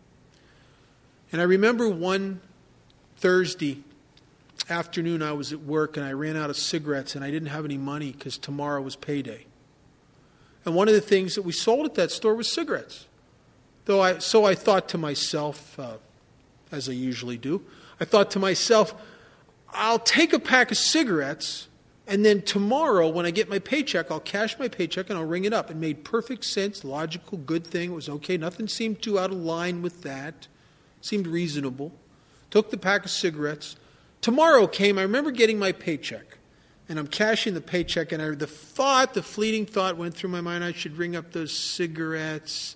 And I remember one Thursday afternoon I was at work and I ran out of cigarettes and I didn't have any money because tomorrow was payday. And one of the things that we sold at that store was cigarettes. Though I, so I thought to myself, uh, as I usually do, I thought to myself, I'll take a pack of cigarettes and then tomorrow when I get my paycheck, I'll cash my paycheck and I'll ring it up. It made perfect sense, logical, good thing. It was okay. Nothing seemed too out of line with that. Seemed reasonable. Took the pack of cigarettes. Tomorrow came, I remember getting my paycheck. And I'm cashing the paycheck, and I, the thought, the fleeting thought went through my mind, I should ring up those cigarettes.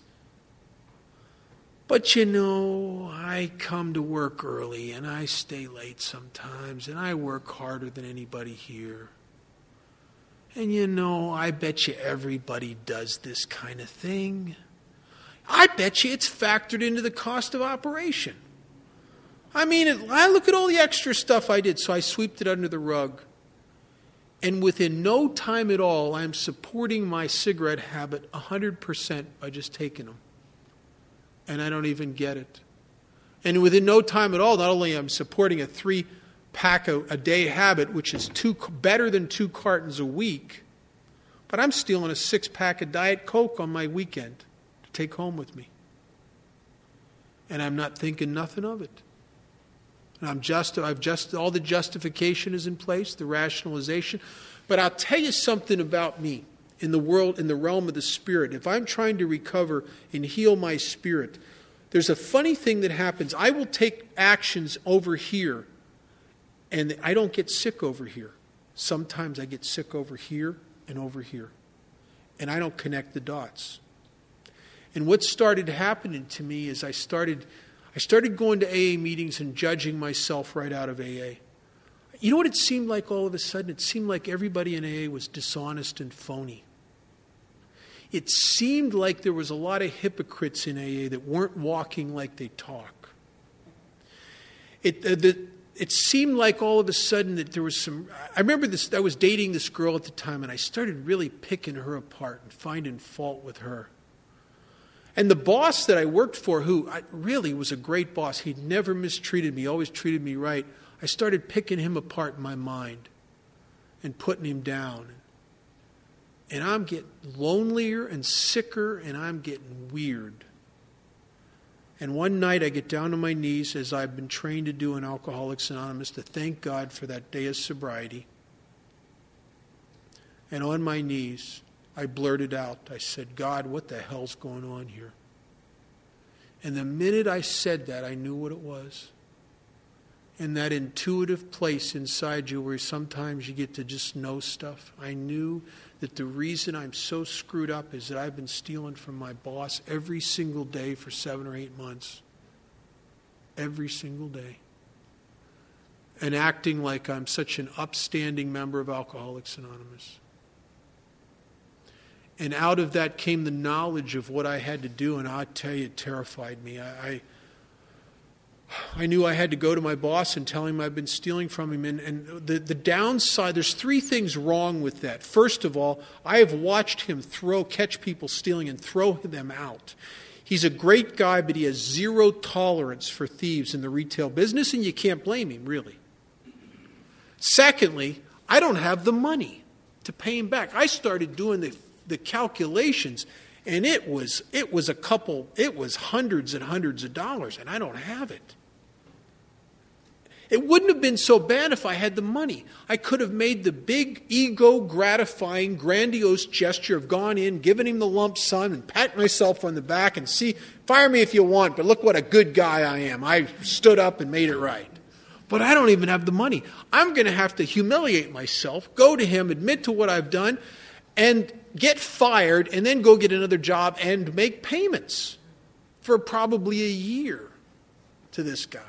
But you know, I come to work early, and I stay late sometimes, and I work harder than anybody here. And you know, I bet you everybody does this kind of thing. I bet you it's factored into the cost of operation. I mean, it, I look at all the extra stuff I did, so I swept it under the rug. And within no time at all, I'm supporting my cigarette habit one hundred percent by just taking them. And I don't even get it. And within no time at all, not only am I supporting a three-pack a, a day habit, which is two, better than two cartons a week, but I'm stealing a six-pack of Diet Coke on my weekend to take home with me. And I'm not thinking nothing of it. And I'm just, I've just, all the justification is in place, the rationalization. But I'll tell you something about me in the world, in the realm of the spirit. If I'm trying to recover and heal my spirit, there's a funny thing that happens. I will take actions over here, and I don't get sick over here. Sometimes I get sick over here and over here. And I don't connect the dots. And what started happening to me is I started... I started going to A A meetings and judging myself right out of A A. You know what it seemed like all of a sudden? It seemed like everybody in A A was dishonest and phony. It seemed like there was a lot of hypocrites in A A that weren't walking like they talk. It, uh, the, it seemed like all of a sudden that there was some... I remember this. I was dating this girl at the time, and I started really picking her apart and finding fault with her. And the boss that I worked for, who I, really was a great boss, he never mistreated me, always treated me right. I started picking him apart in my mind and putting him down. And I'm getting lonelier and sicker, and I'm getting weird. And one night I get down on my knees, as I've been trained to do in Alcoholics Anonymous, to thank God for that day of sobriety. And on my knees, I blurted out, I said, God, what the hell's going on here? And the minute I said that, I knew what it was. In that intuitive place inside you where sometimes you get to just know stuff, I knew that the reason I'm so screwed up is that I've been stealing from my boss every single day for seven or eight months. Every single day. And acting like I'm such an upstanding member of Alcoholics Anonymous. And out of that came the knowledge of what I had to do, and I tell you, it terrified me. I, I, I knew I had to go to my boss and tell him I've been stealing from him. And, and the, the downside, there's three things wrong with that. First of all, I have watched him throw, catch people stealing and throw them out. He's a great guy, but he has zero tolerance for thieves in the retail business, and you can't blame him, really. Secondly, I don't have the money to pay him back. I started doing the the calculations, and it was it was a couple, it was hundreds and hundreds of dollars, and I don't have it. It wouldn't have been so bad if I had the money. I could have made the big, ego-gratifying, grandiose gesture of gone in, given him the lump sum, and pat myself on the back and see, fire me if you want, but look what a good guy I am. I stood up and made it right. But I don't even have the money. I'm going to have to humiliate myself, go to him, admit to what I've done, and get fired, and then go get another job and make payments for probably a year to this guy.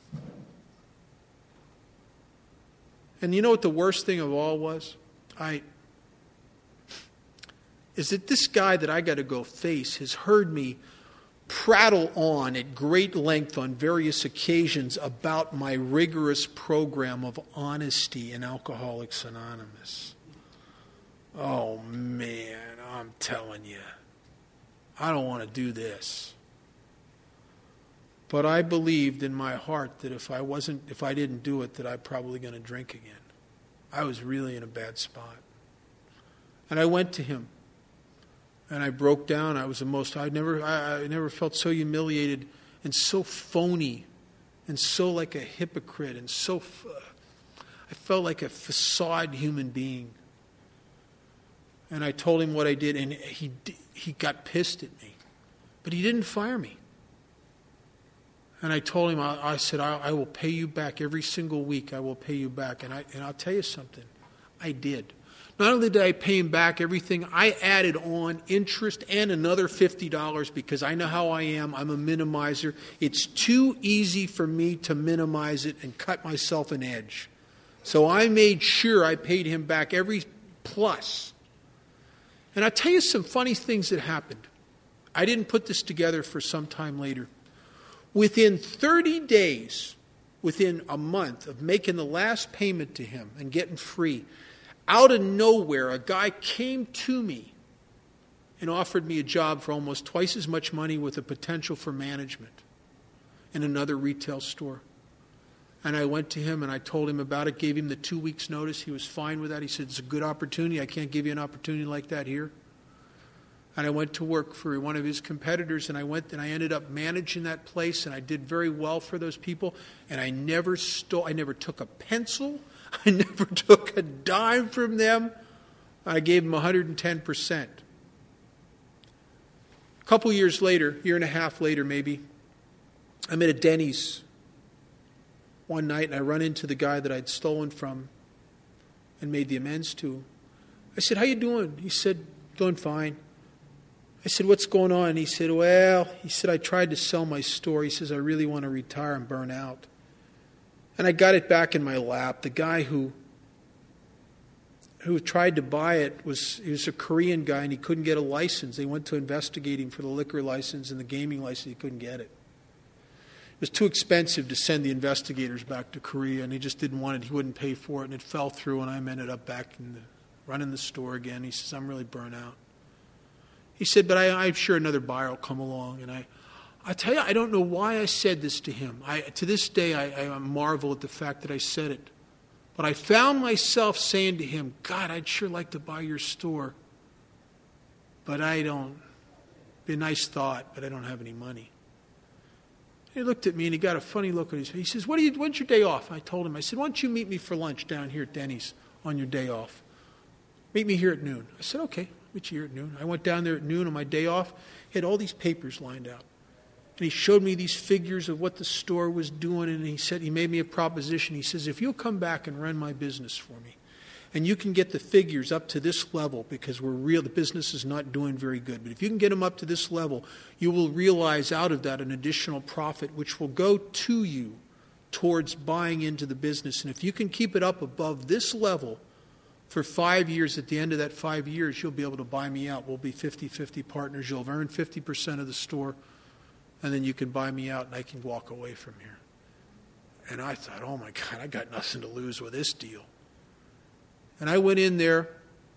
And you know what the worst thing of all was? I is that this guy that I got to go face has heard me prattle on at great length on various occasions about my rigorous program of honesty in Alcoholics Anonymous. Oh man, I'm telling you, I don't want to do this. But I believed in my heart that if I wasn't, if I didn't do it, that I'm probably going to drink again. I was really in a bad spot. And I went to him. And I broke down. I was the most, I never, I, I never felt so humiliated and so phony and so like a hypocrite and so, I felt like a facade human being. And I told him what I did, and he he got pissed at me. But he didn't fire me. And I told him, I, I said, I, I will pay you back every single week. I will pay you back. And, I, and I'll tell you something. I did. Not only did I pay him back everything, I added on interest and another fifty dollars because I know how I am. I'm a minimizer. It's too easy for me to minimize it and cut myself an edge. So I made sure I paid him back every plus. And I'll tell you some funny things that happened. I didn't put this together for some time later. Within thirty days, within a month of making the last payment to him and getting free, out of nowhere, a guy came to me and offered me a job for almost twice as much money with a potential for management in another retail store. And I went to him and I told him about it, gave him the two weeks notice. He was fine with that. He said, it's a good opportunity. I can't give you an opportunity like that here. And I went to work for one of his competitors, and I went and I ended up managing that place, and I did very well for those people. And I never stole, I never took a pencil. I never took a dime from them. I gave them one hundred ten percent. A couple years later, year and a half later maybe, I'm at a Denny's one night, and I run into the guy that I'd stolen from and made the amends to. I said, how you doing? He said, doing fine. I said, what's going on? He said, well, he said, I tried to sell my store. He says, I really want to retire and burn out. And I got it back in my lap. The guy who who tried to buy it was he was a Korean guy, and he couldn't get a license. They went to investigate him for the liquor license and the gaming license. He couldn't get it. It was too expensive to send the investigators back to Korea, and he just didn't want it. He wouldn't pay for it, and it fell through, and I ended up back in the, running the store again. He says, I'm really burnt out. He said, but I, I'm sure another buyer will come along. And I, I tell you, I don't know why I said this to him. I, to this day, I, I marvel at the fact that I said it. But I found myself saying to him, God, I'd sure like to buy your store. But I don't. Be a nice thought, but I don't have any money. He looked at me, and he got a funny look on his face. He says, what do you, when's your day off? I told him, I said, why don't you meet me for lunch down here at Denny's on your day off? Meet me here at noon. I said, okay. Meet you here at noon. I went down there at noon on my day off. He had all these papers lined out. And he showed me these figures of what the store was doing, and he said, he made me a proposition. He says, if you'll come back and run my business for me, and you can get the figures up to this level, because we're real, the business is not doing very good, but if you can get them up to this level, you will realize out of that an additional profit, which will go to you towards buying into the business. And if you can keep it up above this level, for five years, at the end of that five years, you'll be able to buy me out. We'll be fifty-fifty partners. You'll have earned fifty percent of the store, and then you can buy me out, and I can walk away from here. And I thought, oh, my God, I got nothing to lose with this deal. And I went in there.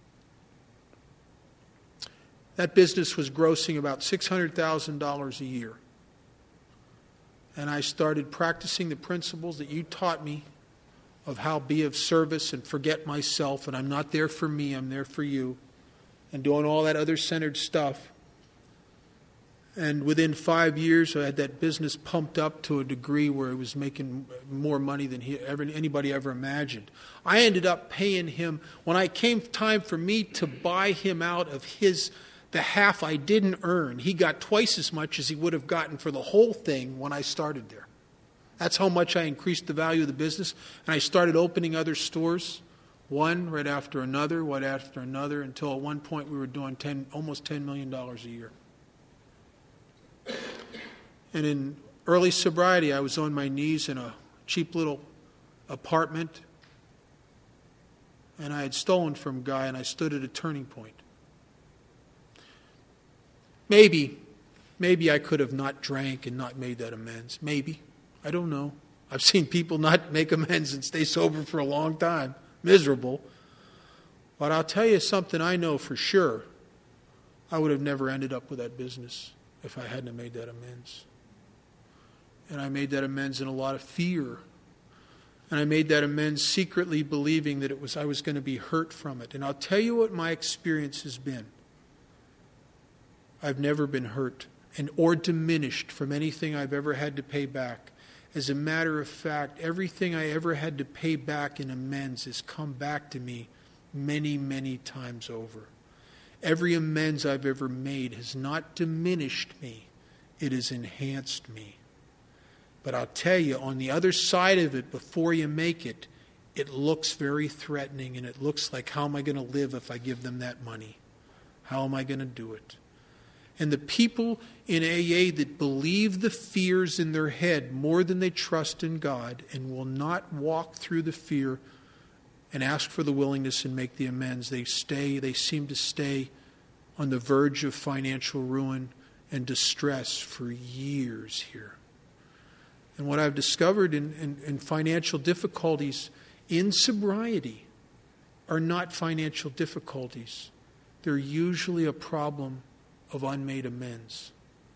That business was grossing about six hundred thousand dollars a year. And I started practicing the principles that you taught me of how be of service and forget myself, and I'm not there for me, I'm there for you, and doing all that other-centered stuff. And within five years, I had that business pumped up to a degree where it was making more money than he ever, anybody ever imagined. I ended up paying him, when I came time for me to buy him out of his, the half I didn't earn, he got twice as much as he would have gotten for the whole thing when I started there. That's how much I increased the value of the business. And I started opening other stores, one right after another, one after another, until at one point we were doing ten, almost ten million dollars a year. And in early sobriety, I was on my knees in a cheap little apartment, and I had stolen from a guy, and I stood at a turning point. Maybe Maybe I could have not drank and not made that amends. Maybe. I don't know. I've seen people not make amends and stay sober for a long time. Miserable. But I'll tell you something I know for sure. I would have never ended up with that business if I hadn't made that amends. And I made that amends in a lot of fear. And I made that amends secretly believing that it was I was going to be hurt from it. And I'll tell you what my experience has been. I've never been hurt and or diminished from anything I've ever had to pay back. As a matter of fact, everything I ever had to pay back in amends has come back to me many, many times over. Every amends I've ever made has not diminished me. It has enhanced me. But I'll tell you, on the other side of it, before you make it, it looks very threatening, and it looks like, how am I going to live if I give them that money? How am I going to do it? And the people in A A that believe the fears in their head more than they trust in God and will not walk through the fear and ask for the willingness and make the amends, they stay, they seem to stay on the verge of financial ruin and distress for years here. And what I've discovered in, in, in financial difficulties in sobriety are not financial difficulties. They're usually a problem of unmade amends.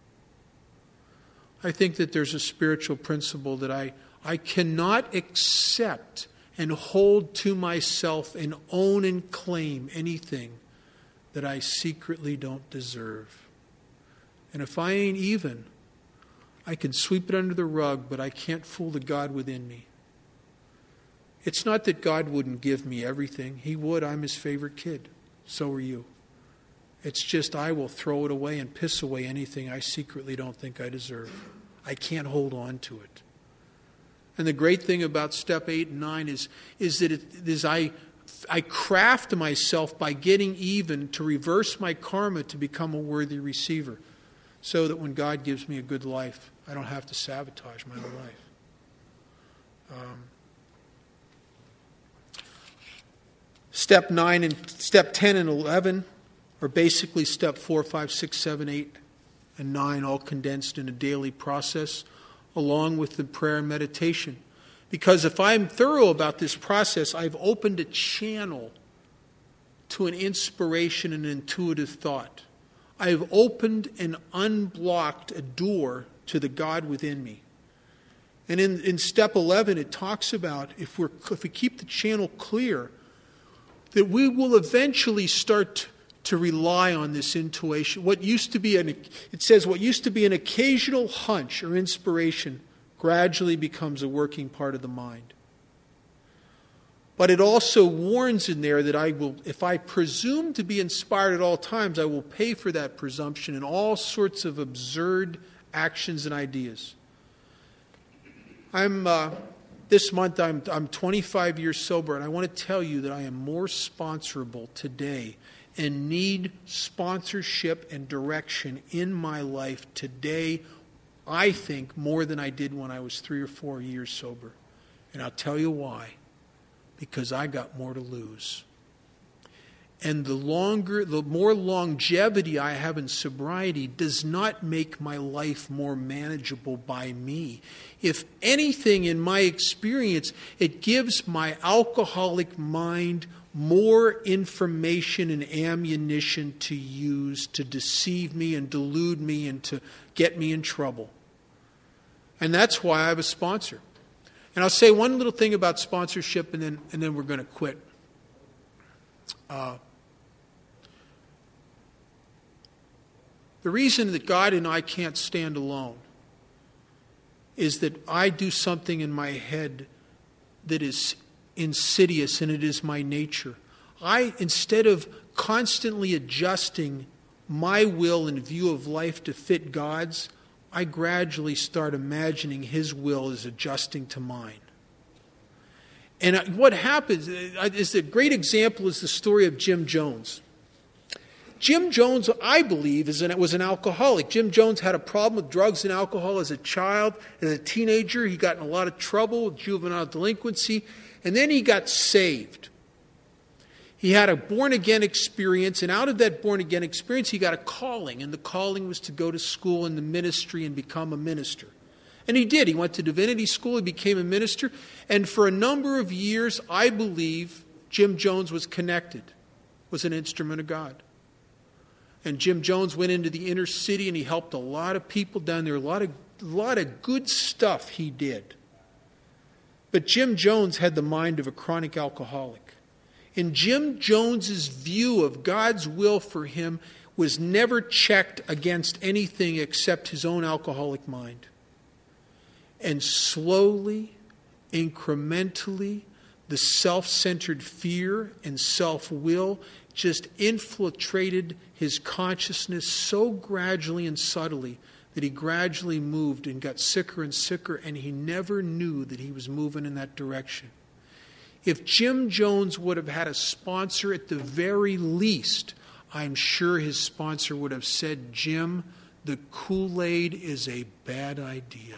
I think that there's a spiritual principle that I, I cannot accept and hold to myself and own and claim anything that I secretly don't deserve. And if I ain't even, I can sweep it under the rug, but I can't fool the God within me. It's not that God wouldn't give me everything. He would. I'm his favorite kid. So are you. It's just I will throw it away and piss away anything I secretly don't think I deserve. I can't hold on to it. And the great thing about step eight and nine is, is that it is I, I craft myself by getting even to reverse my karma to become a worthy receiver, so that when God gives me a good life, I don't have to sabotage my own life. Um, step nine and step ten and eleven are basically step four, five, six, seven, eight, and nine, all condensed in a daily process, along with the prayer and meditation. Because if I'm thorough about this process, I've opened a channel to an inspiration and intuitive thought. I have opened and unblocked a door to the God within me. And in, in step eleven, it talks about, if, we're, if we keep the channel clear, that we will eventually start to rely on this intuition. What used to be an, it says, what used to be an occasional hunch or inspiration gradually becomes a working part of the mind. But it also warns in there that I will, if I presume to be inspired at all times, I will pay for that presumption in all sorts of absurd actions and ideas. I'm uh, this month I'm I'm twenty-five years sober, and I want to tell you that I am more sponsorable today and need sponsorship and direction in my life today, I think, more than I did when I was three or four years sober. And I'll tell you why. Because I got more to lose. And the longer, the more longevity I have in sobriety does not make my life more manageable by me. If anything, in my experience, it gives my alcoholic mind more information and ammunition to use to deceive me and delude me and to get me in trouble. And that's why I have a sponsor. And I'll say one little thing about sponsorship, and then and then we're going to quit. Uh, the reason that God and I can't stand alone is that I do something in my head that is insidious, and it is my nature. I, instead of constantly adjusting my will and view of life to fit God's, I gradually start imagining his will is adjusting to mine. And what happens is a great example is the story of Jim Jones. Jim Jones, I believe, is an, was an alcoholic. Jim Jones had a problem with drugs and alcohol as a child. As a teenager, he got in a lot of trouble with juvenile delinquency. And then he got saved. He had a born-again experience, and out of that born-again experience, he got a calling. And the calling was to go to school in the ministry and become a minister. And he did. He went to divinity school. He became a minister. And for a number of years, I believe Jim Jones was connected, was an instrument of God. And Jim Jones went into the inner city, and he helped a lot of people down there. A lot of, a lot of good stuff he did. But Jim Jones had the mind of a chronic alcoholic. And Jim Jones's view of God's will for him was never checked against anything except his own alcoholic mind. And slowly, incrementally, the self-centered fear and self-will just infiltrated his consciousness so gradually and subtly that he gradually moved and got sicker and sicker, and he never knew that he was moving in that direction. If Jim Jones would have had a sponsor at the very least, I'm sure his sponsor would have said, Jim, the Kool-Aid is a bad idea.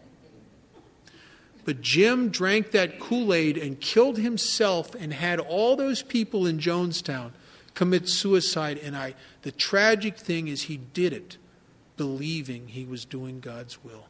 But Jim drank that Kool-Aid and killed himself and had all those people in Jonestown commit suicide. And I, the tragic thing is he did it believing he was doing God's will.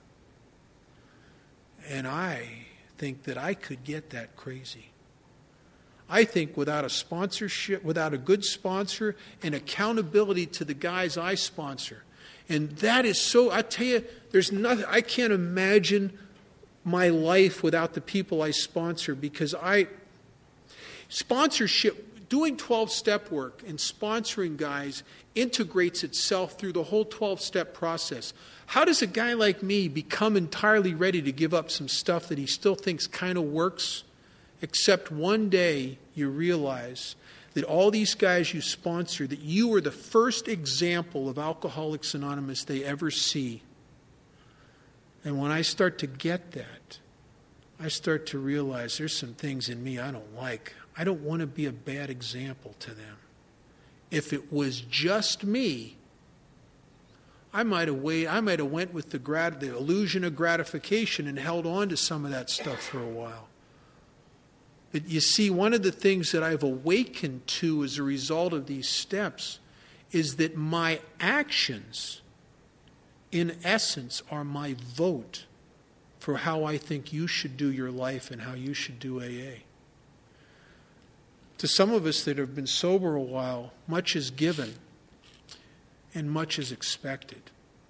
And I think that I could get that crazy. I think without a sponsorship, without a good sponsor and accountability to the guys I sponsor, and that is so, I tell you, there's nothing, I can't imagine my life without the people I sponsor, because I, sponsorship, doing twelve-step work and sponsoring guys integrates itself through the whole twelve-step process. How does a guy like me become entirely ready to give up some stuff that he still thinks kind of works? Except one day you realize that all these guys you sponsor, that you are the first example of Alcoholics Anonymous they ever see. And when I start to get that, I start to realize there's some things in me I don't like. I don't want to be a bad example to them. If it was just me, I might have wait, I might have went with the, grat, the illusion of gratification and held on to some of that stuff for a while. But you see, one of the things that I've awakened to as a result of these steps is that my actions, in essence, are my vote for how I think you should do your life and how you should do A A. To some of us that have been sober a while, much is given and much is expected.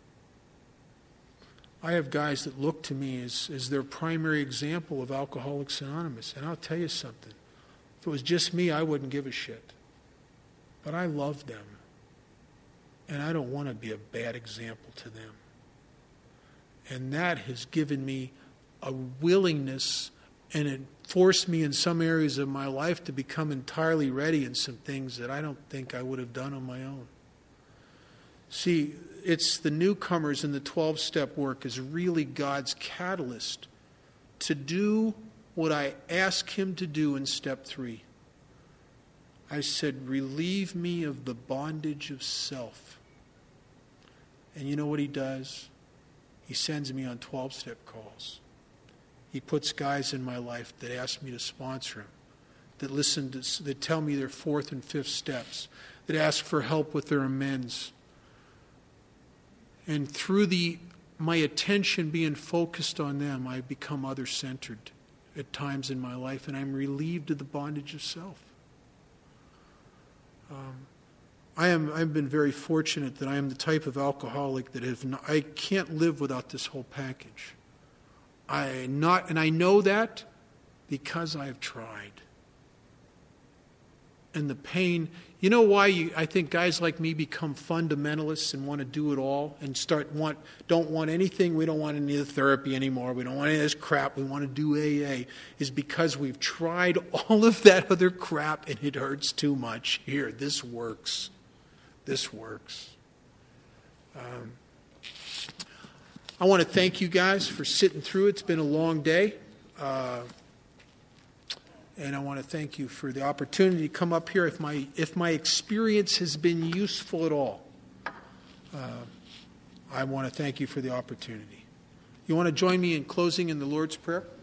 I have guys that look to me as, as their primary example of Alcoholics Anonymous. And I'll tell you something. If it was just me, I wouldn't give a shit. But I love them. And I don't want to be a bad example to them. And that has given me a willingness, and it forced me in some areas of my life to become entirely ready in some things that I don't think I would have done on my own. See, it's the newcomers in the twelve-step work is really God's catalyst to do what I ask him to do in step three. I said, relieve me of the bondage of self. And you know what he does? He sends me on twelve-step calls. He puts guys in my life that ask me to sponsor him, that listen to, that tell me their fourth and fifth steps, that ask for help with their amends. And through the my attention being focused on them, I become other-centered at times in my life, and I'm relieved of the bondage of self. Um, I am. I've been very fortunate that I am the type of alcoholic that have not, I can't live without this whole package. I not, and I know that because I've tried. And the pain. You know why you, I think guys like me become fundamentalists and want to do it all and start want don't want anything. We don't want any of the therapy anymore. We don't want any of this crap. We want to do A A. Is because we've tried all of that other crap and it hurts too much. Here, this works. This works. Um, I want to thank you guys for sitting through. It's been a long day. Uh, And I want to thank you for the opportunity to come up here. If my if my experience has been useful at all, uh, I want to thank you for the opportunity. You want to join me in closing in the Lord's Prayer?